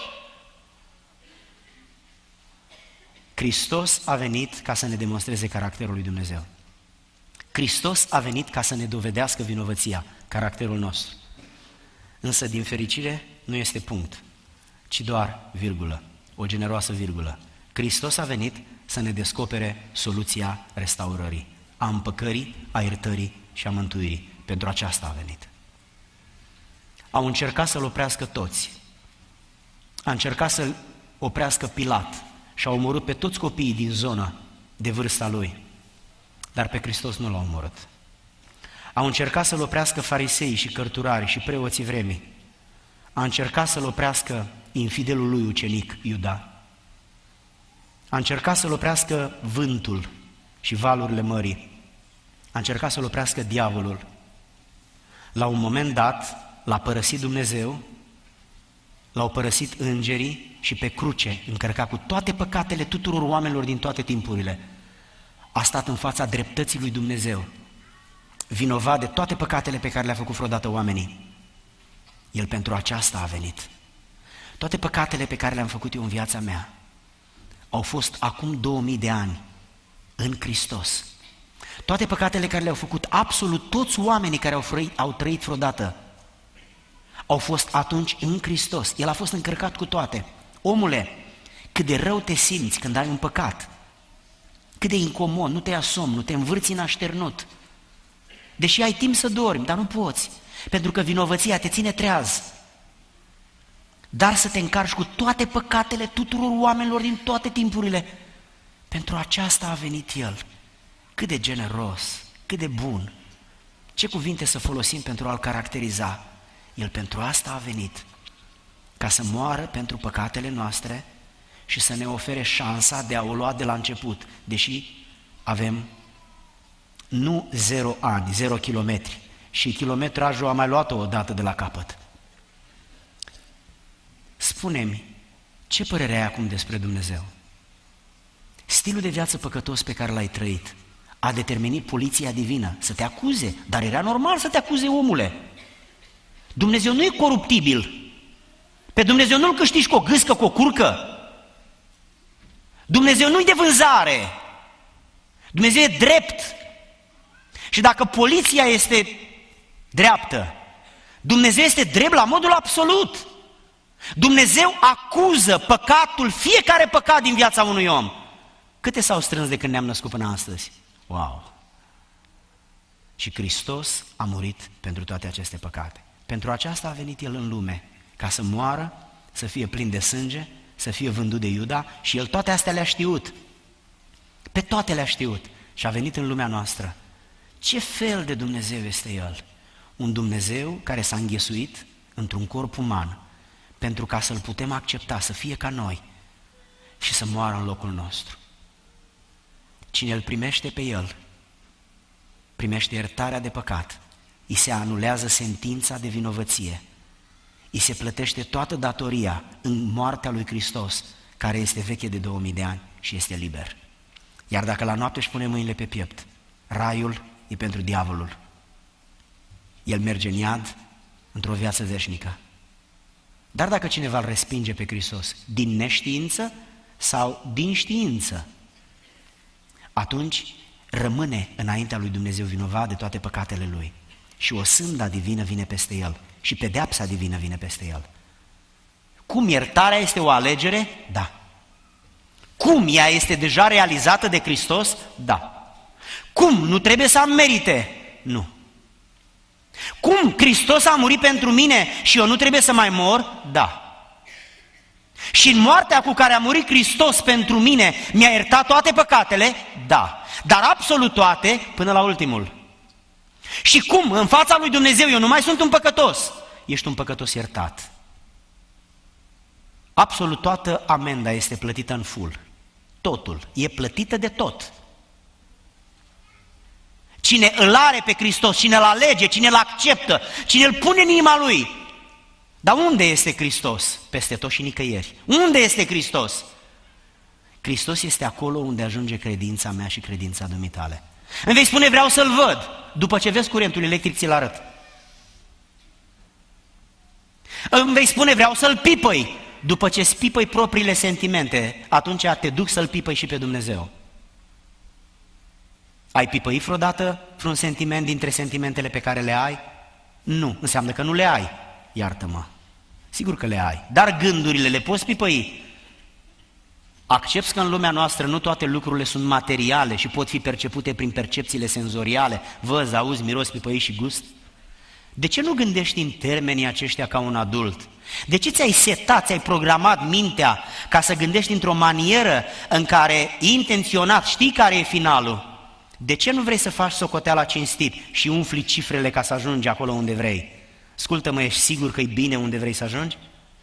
Hristos a venit ca să ne demonstreze caracterul lui Dumnezeu. Hristos a venit ca să ne dovedească vinovăția, caracterul nostru. Însă, din fericire, nu este punct, ci doar virgulă, o generoasă virgulă. Hristos a venit să ne descopere soluția restaurării, a împăcării, a iertării și a mântuirii. Pentru aceasta a venit. Au încercat să-L oprească toți. A încercat să-L oprească Pilat și a omorât pe toți copiii din zona de vârsta lui. Dar pe Hristos nu l-a omorât. Au încercat să-L oprească fariseii și cărturarii și preoții vremii. A încercat să-L oprească infidelul lui ucenic Iuda. A încercat să-L oprească vântul și valurile mării. A încercat să-L oprească diavolul. La un moment dat l-a părăsit Dumnezeu, l-au părăsit îngerii și pe cruce, încărcat cu toate păcatele tuturor oamenilor din toate timpurile, a stat în fața dreptății lui Dumnezeu, vinovat de toate păcatele pe care le-a făcut vreodată oamenii. El pentru aceasta a venit. Toate păcatele pe care le-am făcut eu în viața mea au fost acum două mii de ani în Hristos. Toate păcatele care le-au făcut absolut toți oamenii care au, frăit, au trăit vreodată au fost atunci în Hristos. El a fost încărcat cu toate. Omule, cât de rău te simți când ai un păcat, cât de incomod, nu te ia somn, nu te învârți în așternut, deși ai timp să dormi, dar nu poți, pentru că vinovăția te ține treaz. Dar să te încarci cu toate păcatele tuturor oamenilor din toate timpurile. Pentru aceasta a venit El. Cât de generos, cât de bun. Ce cuvinte să folosim pentru a-L caracteriza? El pentru asta a venit, ca să moară pentru păcatele noastre și să ne ofere șansa de a o lua de la început, deși avem nu zero ani, zero kilometri, și kilometrajul a mai luat-o odată de la capăt. Spune-mi, ce părere ai acum despre Dumnezeu? Stilul de viață păcătos pe care l-ai trăit a determinat poliția divină să te acuze, dar era normal să te acuze, omule. Dumnezeu nu e coruptibil. Pe Dumnezeu nu-L câștigi cu o gâscă, cu o curcă. Dumnezeu nu-i de vânzare. Dumnezeu e drept. Și dacă poliția este dreaptă, Dumnezeu este drept la modul absolut. Dumnezeu acuză păcatul, fiecare păcat din viața unui om. Câte s-au strâns de când ne-am născut până astăzi? Wow! Și Hristos a murit pentru toate aceste păcate. Pentru aceasta a venit El în lume, ca să moară, să fie plin de sânge, să fie vândut de Iuda, și El toate astea le-a știut. Pe toate le-a știut și a venit în lumea noastră. Ce fel de Dumnezeu este El? Un Dumnezeu care s-a înghesuit într-un corp uman, pentru ca să-L putem accepta, să fie ca noi și să moară în locul nostru. Cine îl primește pe El, primește iertarea de păcat, îi se anulează sentința de vinovăție, îi se plătește toată datoria în moartea lui Hristos, care este veche de două mii de ani și este liber. Iar dacă la noapte își pune mâinile pe piept, raiul e pentru diavolul. El merge în iad într-o viață veșnică. Dar dacă cineva îl respinge pe Hristos din neștiință sau din știință, atunci rămâne înaintea lui Dumnezeu vinovat de toate păcatele lui. Și o sânda divină vine peste el și pedeapsa divină vine peste el. Cum iertarea este o alegere? Da. Cum ea este deja realizată de Hristos? Da. Cum? Nu trebuie să am merite? Nu. Cum? Hristos a murit pentru mine și eu nu trebuie să mai mor? Da. Și în moartea cu care a murit Hristos pentru mine mi-a iertat toate păcatele? Da. Dar absolut toate până la ultimul. Și cum? În fața lui Dumnezeu eu nu mai sunt un păcătos. Ești un păcătos iertat. Absolut toată amenda este plătită în full. Totul. E plătită de tot. cine îl are pe Hristos, cine îl alege, cine îl acceptă, cine îl pune în inima lui. Dar unde este Hristos? Peste tot și nicăieri. Unde este Hristos? Hristos este acolo unde ajunge credința mea și credința dumitale. Îmi vei spune, vreau să-L văd. După ce vezi curentul electric, ți-l arăt. Îmi vei spune, vreau să-L pipăi. După ce îți pipăi propriile sentimente, atunci te duc să-L pipăi și pe Dumnezeu. Ai pipăit vreodată vreun sentiment dintre sentimentele pe care le ai? Nu, înseamnă că nu le ai. Iartă-mă. Sigur că le ai. Dar gândurile le poți pipăi. Accepți că în lumea noastră nu toate lucrurile sunt materiale și pot fi percepute prin percepțiile senzoriale, văz, auzi, miros, pipăi și gust? De ce nu gândești în termenii aceștia ca un adult? De ce ți-ai setat, ți-ai programat mintea ca să gândești într-o manieră în care, intenționat, știi care e finalul? De ce nu vrei să faci socoteala cinstit și umfli cifrele ca să ajungi acolo unde vrei? Ascultă-mă, ești sigur că e bine unde vrei să ajungi?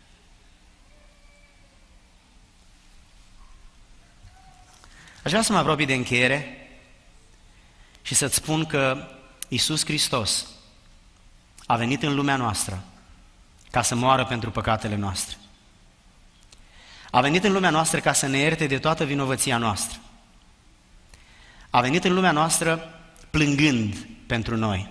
Aș vrea să mă apropii de încheiere și să-ți spun că Iisus Hristos a venit în lumea noastră ca să moară pentru păcatele noastre. A venit în lumea noastră ca să ne ierte de toată vinovăția noastră. A venit în lumea noastră plângând pentru noi.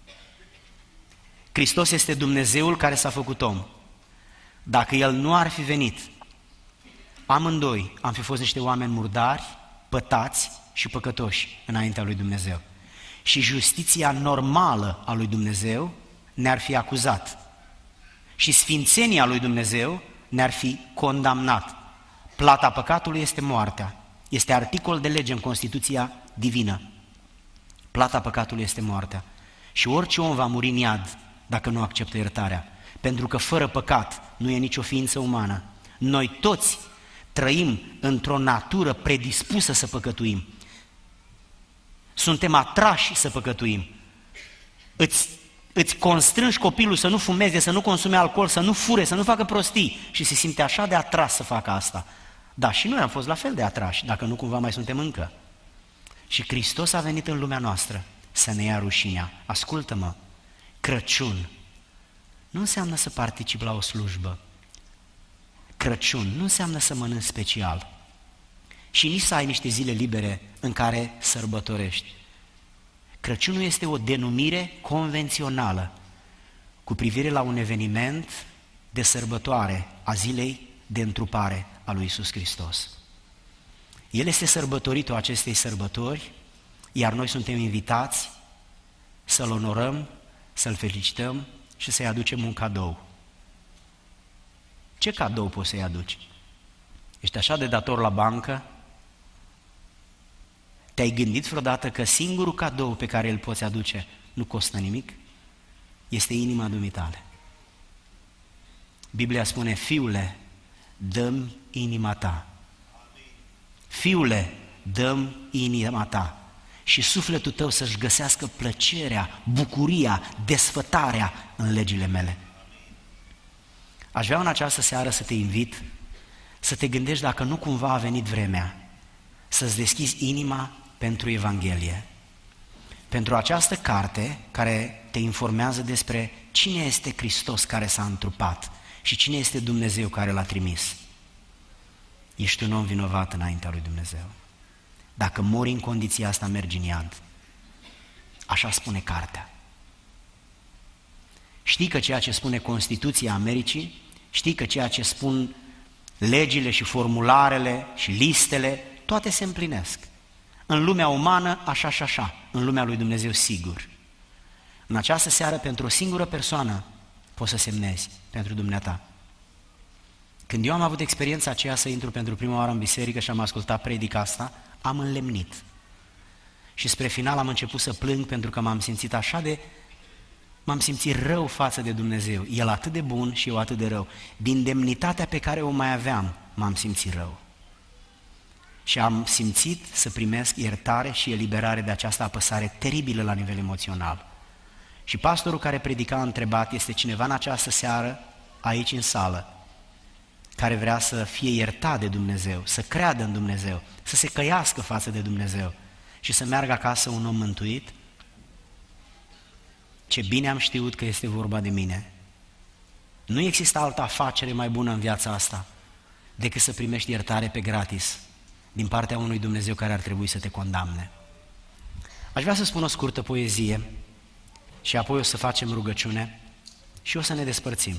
Hristos este Dumnezeul care s-a făcut om. Dacă El nu ar fi venit, amândoi am fi fost niște oameni murdari, pătați și păcătoși înaintea lui Dumnezeu. Și justiția normală a lui Dumnezeu ne-ar fi acuzat. Și sfințenia lui Dumnezeu ne-ar fi condamnat. Plata păcatului este moartea. Este articol de lege în Constituția divină. Plata păcatului este moartea. Și orice om va muri în iad dacă nu acceptă iertarea. Pentru că fără păcat nu e nicio ființă umană. Noi toți trăim într-o natură predispusă să păcătuim. Suntem atrași să păcătuim. Îți, îți constrângi copilul să nu fumeze, să nu consume alcool, să nu fure, să nu facă prostii și se simte așa de atras să facă asta. Da, și noi am fost la fel de atrași, dacă nu cumva mai suntem încă. Și Hristos a venit în lumea noastră să ne ia rușinea. Ascultă-mă, Crăciun nu înseamnă să participi la o slujbă. Crăciun nu înseamnă să mănânci special și nici să ai niște zile libere în care sărbătorești. Crăciunul este o denumire convențională cu privire la un eveniment de sărbătoare a zilei de întrupare a lui Iisus Hristos. El este sărbătoritul acestei sărbători, iar noi suntem invitați să-L onorăm, să-L felicităm și să-i aducem un cadou. Ce cadou poți să-i aduci? Ești așa de dator la bancă? Te-ai gândit vreodată că singurul cadou pe care îl poți aduce nu costă nimic? Este inima dumitale. Biblia spune, fiule, dă-mi inima ta. Fiule, dă-mi inima ta și sufletul tău să-și găsească plăcerea, bucuria, desfătarea în legile mele. Aș vrea în această seară să te invit să te gândești dacă nu cumva a venit vremea să-ți deschizi inima pentru Evanghelie, pentru această carte care te informează despre cine este Hristos care s-a întrupat și cine este Dumnezeu care l-a trimis. Ești un om vinovat înaintea lui Dumnezeu. Dacă mori în condiția asta, mergi în iad. Așa spune cartea. Știi că ceea ce spune Constituția Americii, știi că ceea ce spun legile și formularele și listele, toate se împlinesc. În lumea umană, așa și așa, în lumea lui Dumnezeu, sigur. În această seară, pentru o singură persoană, poți să semnezi pentru dumneata. Când eu am avut experiența aceea să intru pentru prima oară în biserică și am ascultat predica asta, am înlemnit. Și spre final am început să plâng pentru că m-am simțit așa de... m-am simțit rău față de Dumnezeu. El atât de bun și eu atât de rău. Din demnitatea pe care o mai aveam, m-am simțit rău. Și am simțit să primesc iertare și eliberare de această apăsare teribilă la nivel emoțional. Și pastorul care predica a întrebat, este cineva în această seară, aici în sală, care vrea să fie iertat de Dumnezeu, să creadă în Dumnezeu, să se căiască față de Dumnezeu și să meargă acasă un om mântuit? ce bine am știut că este vorba de mine. Nu există altă afacere mai bună în viața asta decât să primești iertare pe gratis din partea unui Dumnezeu care ar trebui să te condamne. Aș vrea să spun o scurtă poezie și apoi o să facem rugăciune și o să ne despărțim.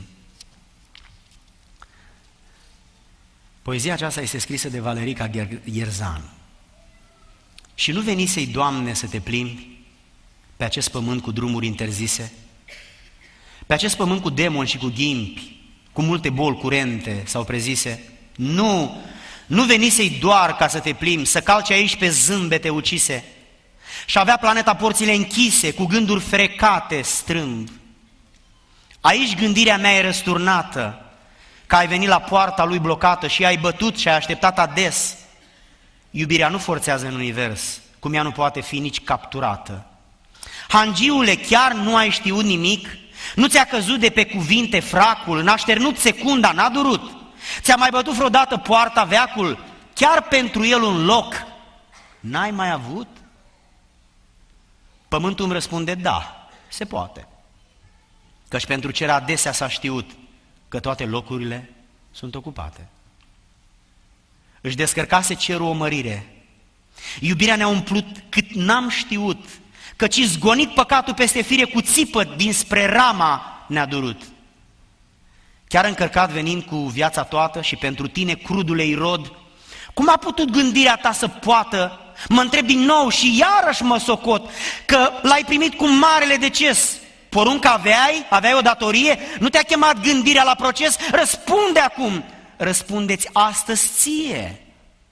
Poezia aceasta este scrisă de Valerica Gherzan. Și nu venisei, Doamne, să te plimbi pe acest pământ cu drumuri interzise, pe acest pământ cu demoni și cu ghimpi, cu multe boli curente sau prezise. Nu, nu venisei doar ca să te plimbi, să calci aici pe zâmbete ucise și avea planeta porțile închise, cu gânduri frecate strâmb. Aici gândirea mea e răsturnată, că ai venit la poarta lui blocată și ai bătut și ai așteptat ades. Iubirea nu forțează în univers, cum ea nu poate fi nici capturată. Hangiule, chiar nu ai știut nimic? Nu ți-a căzut de pe cuvinte fracul? N-a șternut secunda, n-a durut? Ți-a mai bătut vreodată poarta veacul? Chiar pentru el un loc n-ai mai avut? Pământul îmi răspunde, da, se poate. Căci pentru cer adesea s-a știut că toate locurile sunt ocupate. Își descărcase cerul o mărire. Iubirea ne-a umplut cât n-am știut, căci zgonit păcatul peste fire cu țipă dinspre Rama ne-a durut. Chiar încărcat venind cu viața toată și pentru tine crudule Irod, cum a putut gândirea ta să poată? Mă întreb din nou și iarăși mă socot că l-ai primit cu marele deces. Porunca aveai? Aveai o datorie? Nu te-a chemat gândirea la proces? Răspunde acum! Răspundeți astăzi ție!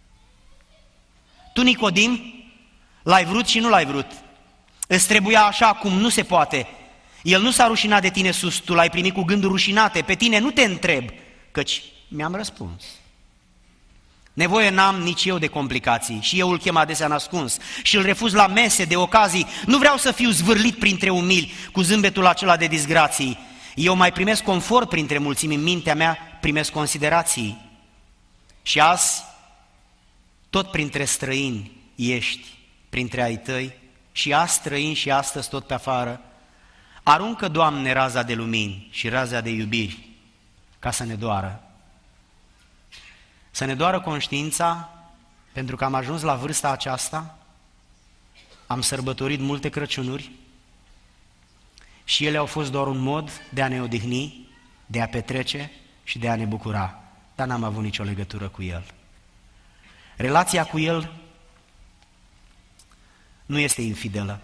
Tu, Nicodim, l-ai vrut și nu l-ai vrut. Îți trebuia așa cum nu se poate. El nu s-a rușinat de tine sus, tu l-ai primit cu gânduri rușinate. Pe tine nu te întreb, căci mi-am răspuns. Nevoie n-am nici eu de complicații și eu îl chem adesea nascuns și îl refuz la mese de ocazii. Nu vreau să fiu zvârlit printre umili cu zâmbetul acela de disgrații. Eu mai primesc confort printre mulțimi, în mintea mea primesc considerații. Și azi, tot printre străini ești, printre ai tăi, și azi străini și astăzi tot pe afară. Aruncă, Doamne, raza de lumini și raza de iubiri, ca să ne doară. Să ne doară conștiința, pentru că am ajuns la vârsta aceasta, am sărbătorit multe Crăciunuri și ele au fost doar un mod de a ne odihni, de a petrece și de a ne bucura, dar n-am avut nicio legătură cu El. Relația cu El nu este infidelă.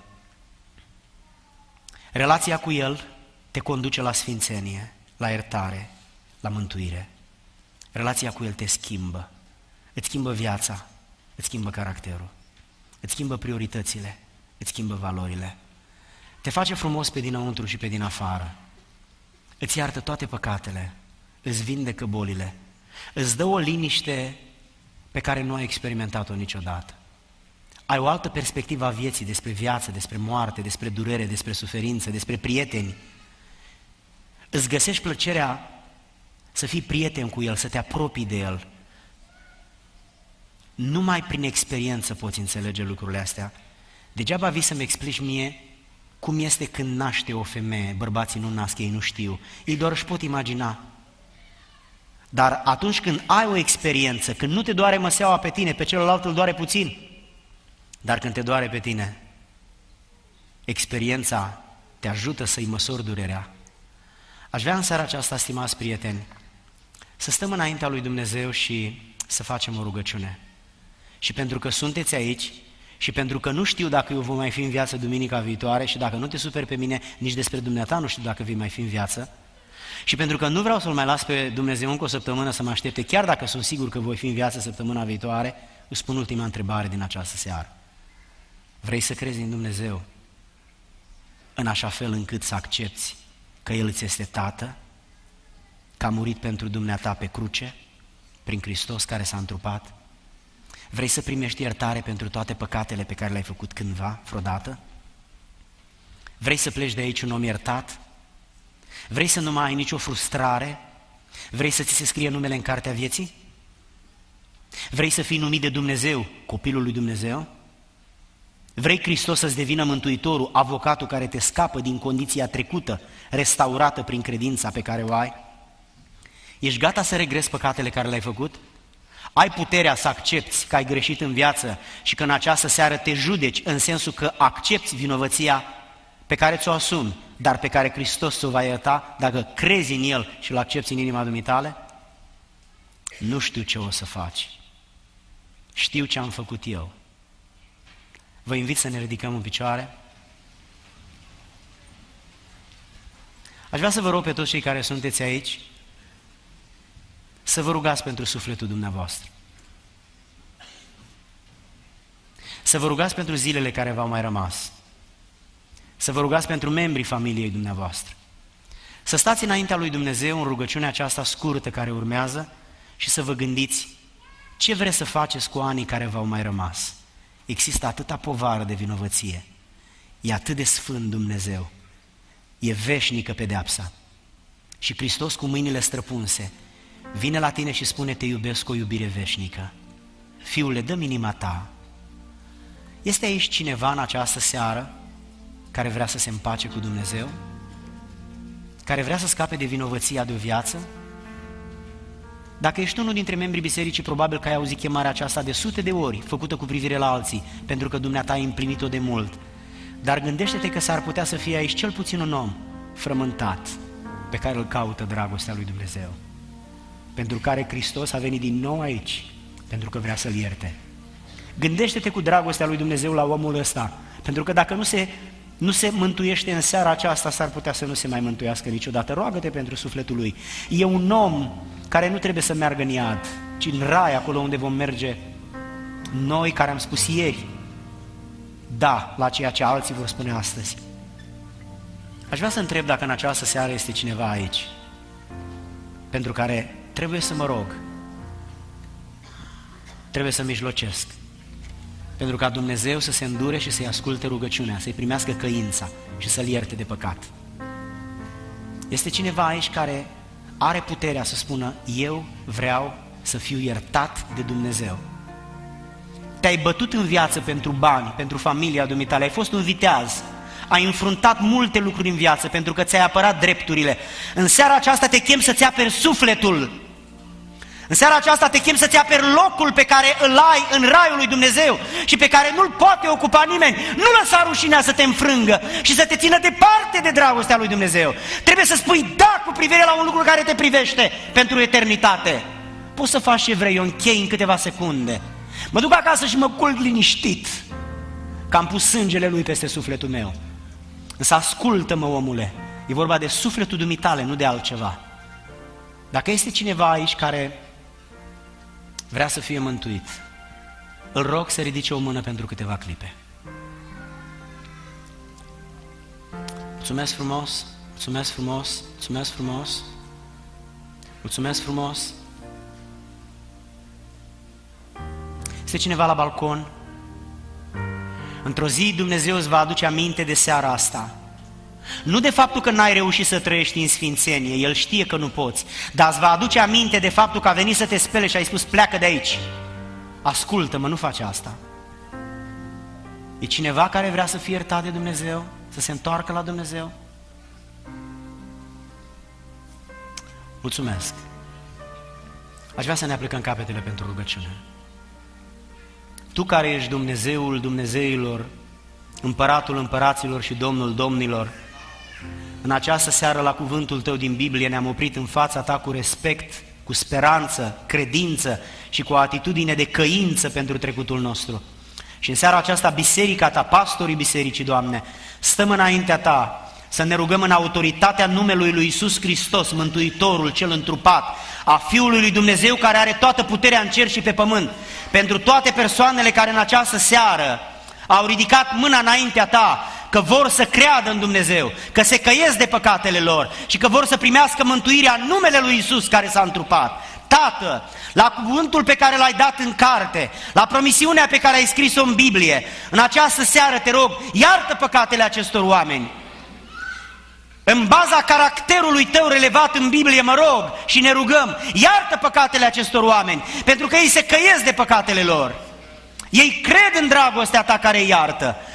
Relația cu El te conduce la sfințenie, la iertare, la mântuire. Relația cu El te schimbă, îți schimbă viața, îți schimbă caracterul, îți schimbă prioritățile, îți schimbă valorile. Te face frumos pe dinăuntru și pe din afară, îți iartă toate păcatele, îți vindecă bolile, îți dă o liniște pe care nu ai experimentat-o niciodată. Ai o altă perspectivă a vieții, despre viață, despre moarte, despre durere, despre suferință, despre prieteni. Îți găsești plăcerea să fii prieten cu El, să te apropii de El. Numai prin experiență poți înțelege lucrurile astea. Degeaba vii să-mi explici mie cum este când naște o femeie, bărbații nu nasc, ei nu știu, ei doar își pot imagina. Dar atunci când ai o experiență, când nu te doare măseaua pe tine, pe celălalt îl doare puțin, dar când te doare pe tine, experiența te ajută să-i măsori durerea. Aș vrea în seara aceasta, stimați prieteni, să stăm înaintea lui Dumnezeu și să facem o rugăciune. Și pentru că sunteți aici și pentru că nu știu dacă eu voi mai fi în viață duminica viitoare și dacă nu te superi pe mine, nici despre dumneata nu știu dacă vei mai fi în viață, și pentru că nu vreau să-L mai las pe Dumnezeu încă o săptămână să mă aștepte, chiar dacă sunt sigur că voi fi în viață săptămâna viitoare, îți spun ultima întrebare din această seară. Vrei să crezi în Dumnezeu în așa fel încât să accepți că El îți este Tată, că a murit pentru dumneata pe cruce, prin Hristos care s-a întrupat? Vrei să primești iertare pentru toate păcatele pe care le-ai făcut cândva, vreodată? Vrei să pleci de aici un om iertat? Vrei să nu mai ai nicio frustrare? Vrei să ți se scrie numele în cartea vieții? Vrei să fii numit de Dumnezeu, copilul lui Dumnezeu? Vrei Hristos să-ți devină mântuitorul, avocatul care te scapă din condiția trecută, restaurată prin credința pe care o ai? Ești gata să regrezi păcatele care le-ai făcut? Ai puterea să accepti că ai greșit în viață și că în această seară te judeci în sensul că accepti vinovăția pe care ți-o asumi, dar pe care Hristos ți-o va ierta dacă crezi în El și îl accepti în inima dumitale? Nu știu ce o să faci. Știu ce am făcut eu. Vă invit să ne ridicăm în picioare. Aș vrea să vă rog pe toți cei care sunteți aici să vă rugați pentru sufletul dumneavoastră. Să vă rugați pentru zilele care v-au mai rămas. Să vă rugați pentru membrii familiei dumneavoastră. Să stați înaintea lui Dumnezeu în rugăciunea aceasta scurtă care urmează și să vă gândiți ce vreți să faceți cu anii care v-au mai rămas. Există atâta povară de vinovăție. E atât de sfânt Dumnezeu. E veșnică pedeapsa. Și Hristos cu mâinile străpunse vine la tine și spune: te iubesc cu o iubire veșnică. Fiule, dă-mi inima ta. Este aici cineva în această seară care vrea să se împace cu Dumnezeu? Care vrea să scape de vinovăția de o viață? Dacă ești unul dintre membrii bisericii, probabil că ai auzit chemarea aceasta de sute de ori, făcută cu privire la alții, pentru că dumneata ai împlinit-o de mult. Dar gândește-te că s-ar putea să fie aici cel puțin un om frământat, pe care îl caută dragostea lui Dumnezeu, pentru care Hristos a venit din nou aici, pentru că vrea să-l ierte. Gândește-te cu dragostea lui Dumnezeu la omul ăsta, pentru că dacă nu se, nu se mântuiește în seara aceasta, s-ar putea să nu se mai mântuiască niciodată. Roagă-te pentru sufletul lui. E un om care nu trebuie să meargă în iad, ci în rai, acolo unde vom merge noi care am spus ieri da la ceea ce alții vor spune astăzi. Aș vrea să întreb dacă în această seară este cineva aici pentru care trebuie să mă rog, trebuie să mijlocesc, pentru ca Dumnezeu să se îndure și să-i asculte rugăciunea, să-i primească căința și să-l ierte de păcat. Este cineva aici care are puterea să spună: eu vreau să fiu iertat de Dumnezeu. Te-ai bătut în viață pentru bani, pentru familia dumitale, ai fost un viteaz, ai înfruntat multe lucruri în viață pentru că ți-ai apărat drepturile. În seara aceasta te chem să-ți aperi sufletul. În seara aceasta te chem să-ți aperi locul pe care îl ai în raiul lui Dumnezeu și pe care nu-l poate ocupa nimeni. Nu lăsa rușinea să te înfrângă și să te țină departe de dragostea lui Dumnezeu. Trebuie să spui da cu privire la un lucru care te privește pentru eternitate. Poți să faci ce vrei, eu închei în câteva secunde. Mă duc acasă și mă culc liniștit că am pus sângele lui peste sufletul meu. Însă ascultă-mă, omule, e vorba de sufletul dumitale, nu de altceva. Dacă este cineva aici care vrea să fie mântuit, îl rog să ridice o mână pentru câteva clipe. Mulțumesc frumos, mulțumesc frumos, mulțumesc frumos, mulțumesc frumos. Este cineva la balcon? Într-o zi Dumnezeu îți va aduce aminte de seara asta. Nu de faptul că n-ai reușit să trăiești în sfințenie, El știe că nu poți, dar îți va aduce aminte de faptul că a venit să te spele și ai spus: pleacă de aici. Ascultă-mă, nu face asta. E cineva care vrea să fie iertat de Dumnezeu, să se întoarcă la Dumnezeu? Mulțumesc. Aș vrea să ne aplicăm capetele pentru rugăciune. Tu care ești Dumnezeul Dumnezeilor, Împăratul împăraților și Domnul domnilor, în această seară la cuvântul Tău din Biblie ne-am oprit în fața Ta cu respect, cu speranță, credință și cu o atitudine de căință pentru trecutul nostru. Și în seara aceasta biserica Ta, pastorii bisericii, Doamne, stăm înaintea Ta să ne rugăm în autoritatea numelui lui Iisus Hristos, Mântuitorul cel întrupat, a Fiului lui Dumnezeu care are toată puterea în cer și pe pământ, pentru toate persoanele care în această seară au ridicat mâna înaintea Ta, că vor să creadă în Dumnezeu, că se căiesc de păcatele lor și că vor să primească mântuirea în numele lui Iisus care s-a întrupat. Tată, la cuvântul pe care l-ai dat în carte, la promisiunea pe care ai scris-o în Biblie, în această seară te rog, iartă păcatele acestor oameni. În baza caracterului Tău relevat în Biblie mă rog și ne rugăm, iartă păcatele acestor oameni, pentru că ei se căiesc de păcatele lor. Ei cred în dragostea Ta care îi iartă.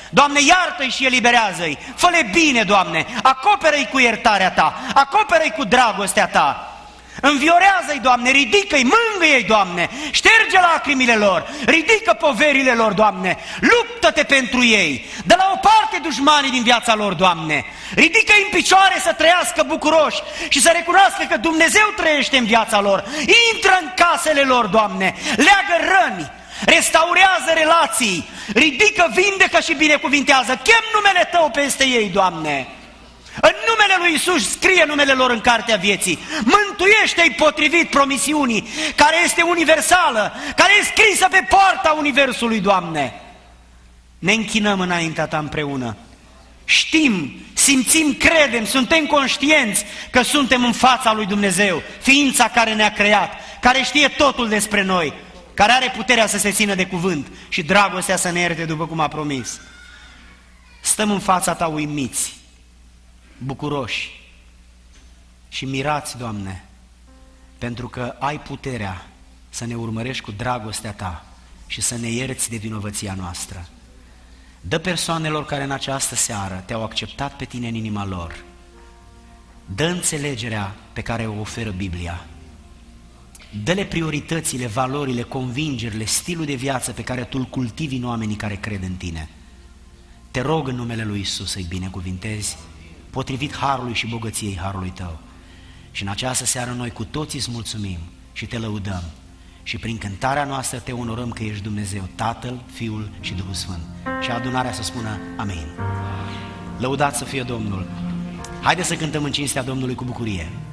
Doamne, iartă-i și eliberează-i, fă-le bine, Doamne, acoperă-i cu iertarea Ta, acoperă-i cu dragostea Ta. Înviorează-i, Doamne, ridică-i, mângâie-i, Doamne, șterge lacrimile lor, ridică poverile lor, Doamne, luptă-te pentru ei, dă la o parte dușmanii din viața lor, Doamne, ridică-i în picioare să trăiască bucuroși și să recunoască că Dumnezeu trăiește în viața lor, intră în casele lor, Doamne, leagă răni, restaurează relații, ridică, vindecă și binecuvintează, chem numele Tău peste ei, Doamne. În numele lui Iisus scrie numele lor în cartea vieții. Mântuiește-i potrivit promisiunii, care este universală, care e scrisă pe poarta universului, Doamne. Ne închinăm înaintea Ta împreună. Știm, simțim, credem, suntem conștienți că suntem în fața lui Dumnezeu, ființa care ne-a creat, care știe totul despre noi, care are puterea să se țină de cuvânt și dragostea să ne ierte după cum a promis. Stăm în fața Ta uimiți, bucuroși și mirați, Doamne, pentru că ai puterea să ne urmărești cu dragostea Ta și să ne ierți de vinovăția noastră. Dă persoanelor care în această seară Te-au acceptat pe Tine în inima lor, dă înțelegerea pe care o oferă Biblia, dă-le prioritățile, valorile, convingerile, stilul de viață pe care Tu îl cultivi în oamenii care cred în Tine. Te rog în numele lui Iisus să-i binecuvintezi, potrivit harului și bogăției harului Tău. Și în această seară noi cu toții îți mulțumim și Te lăudăm și prin cântarea noastră Te onorăm că ești Dumnezeu, Tatăl, Fiul și Duhul Sfânt. Și adunarea să spună Amin. Lăudați să fie Domnul! Haideți să cântăm în cinstea Domnului cu bucurie!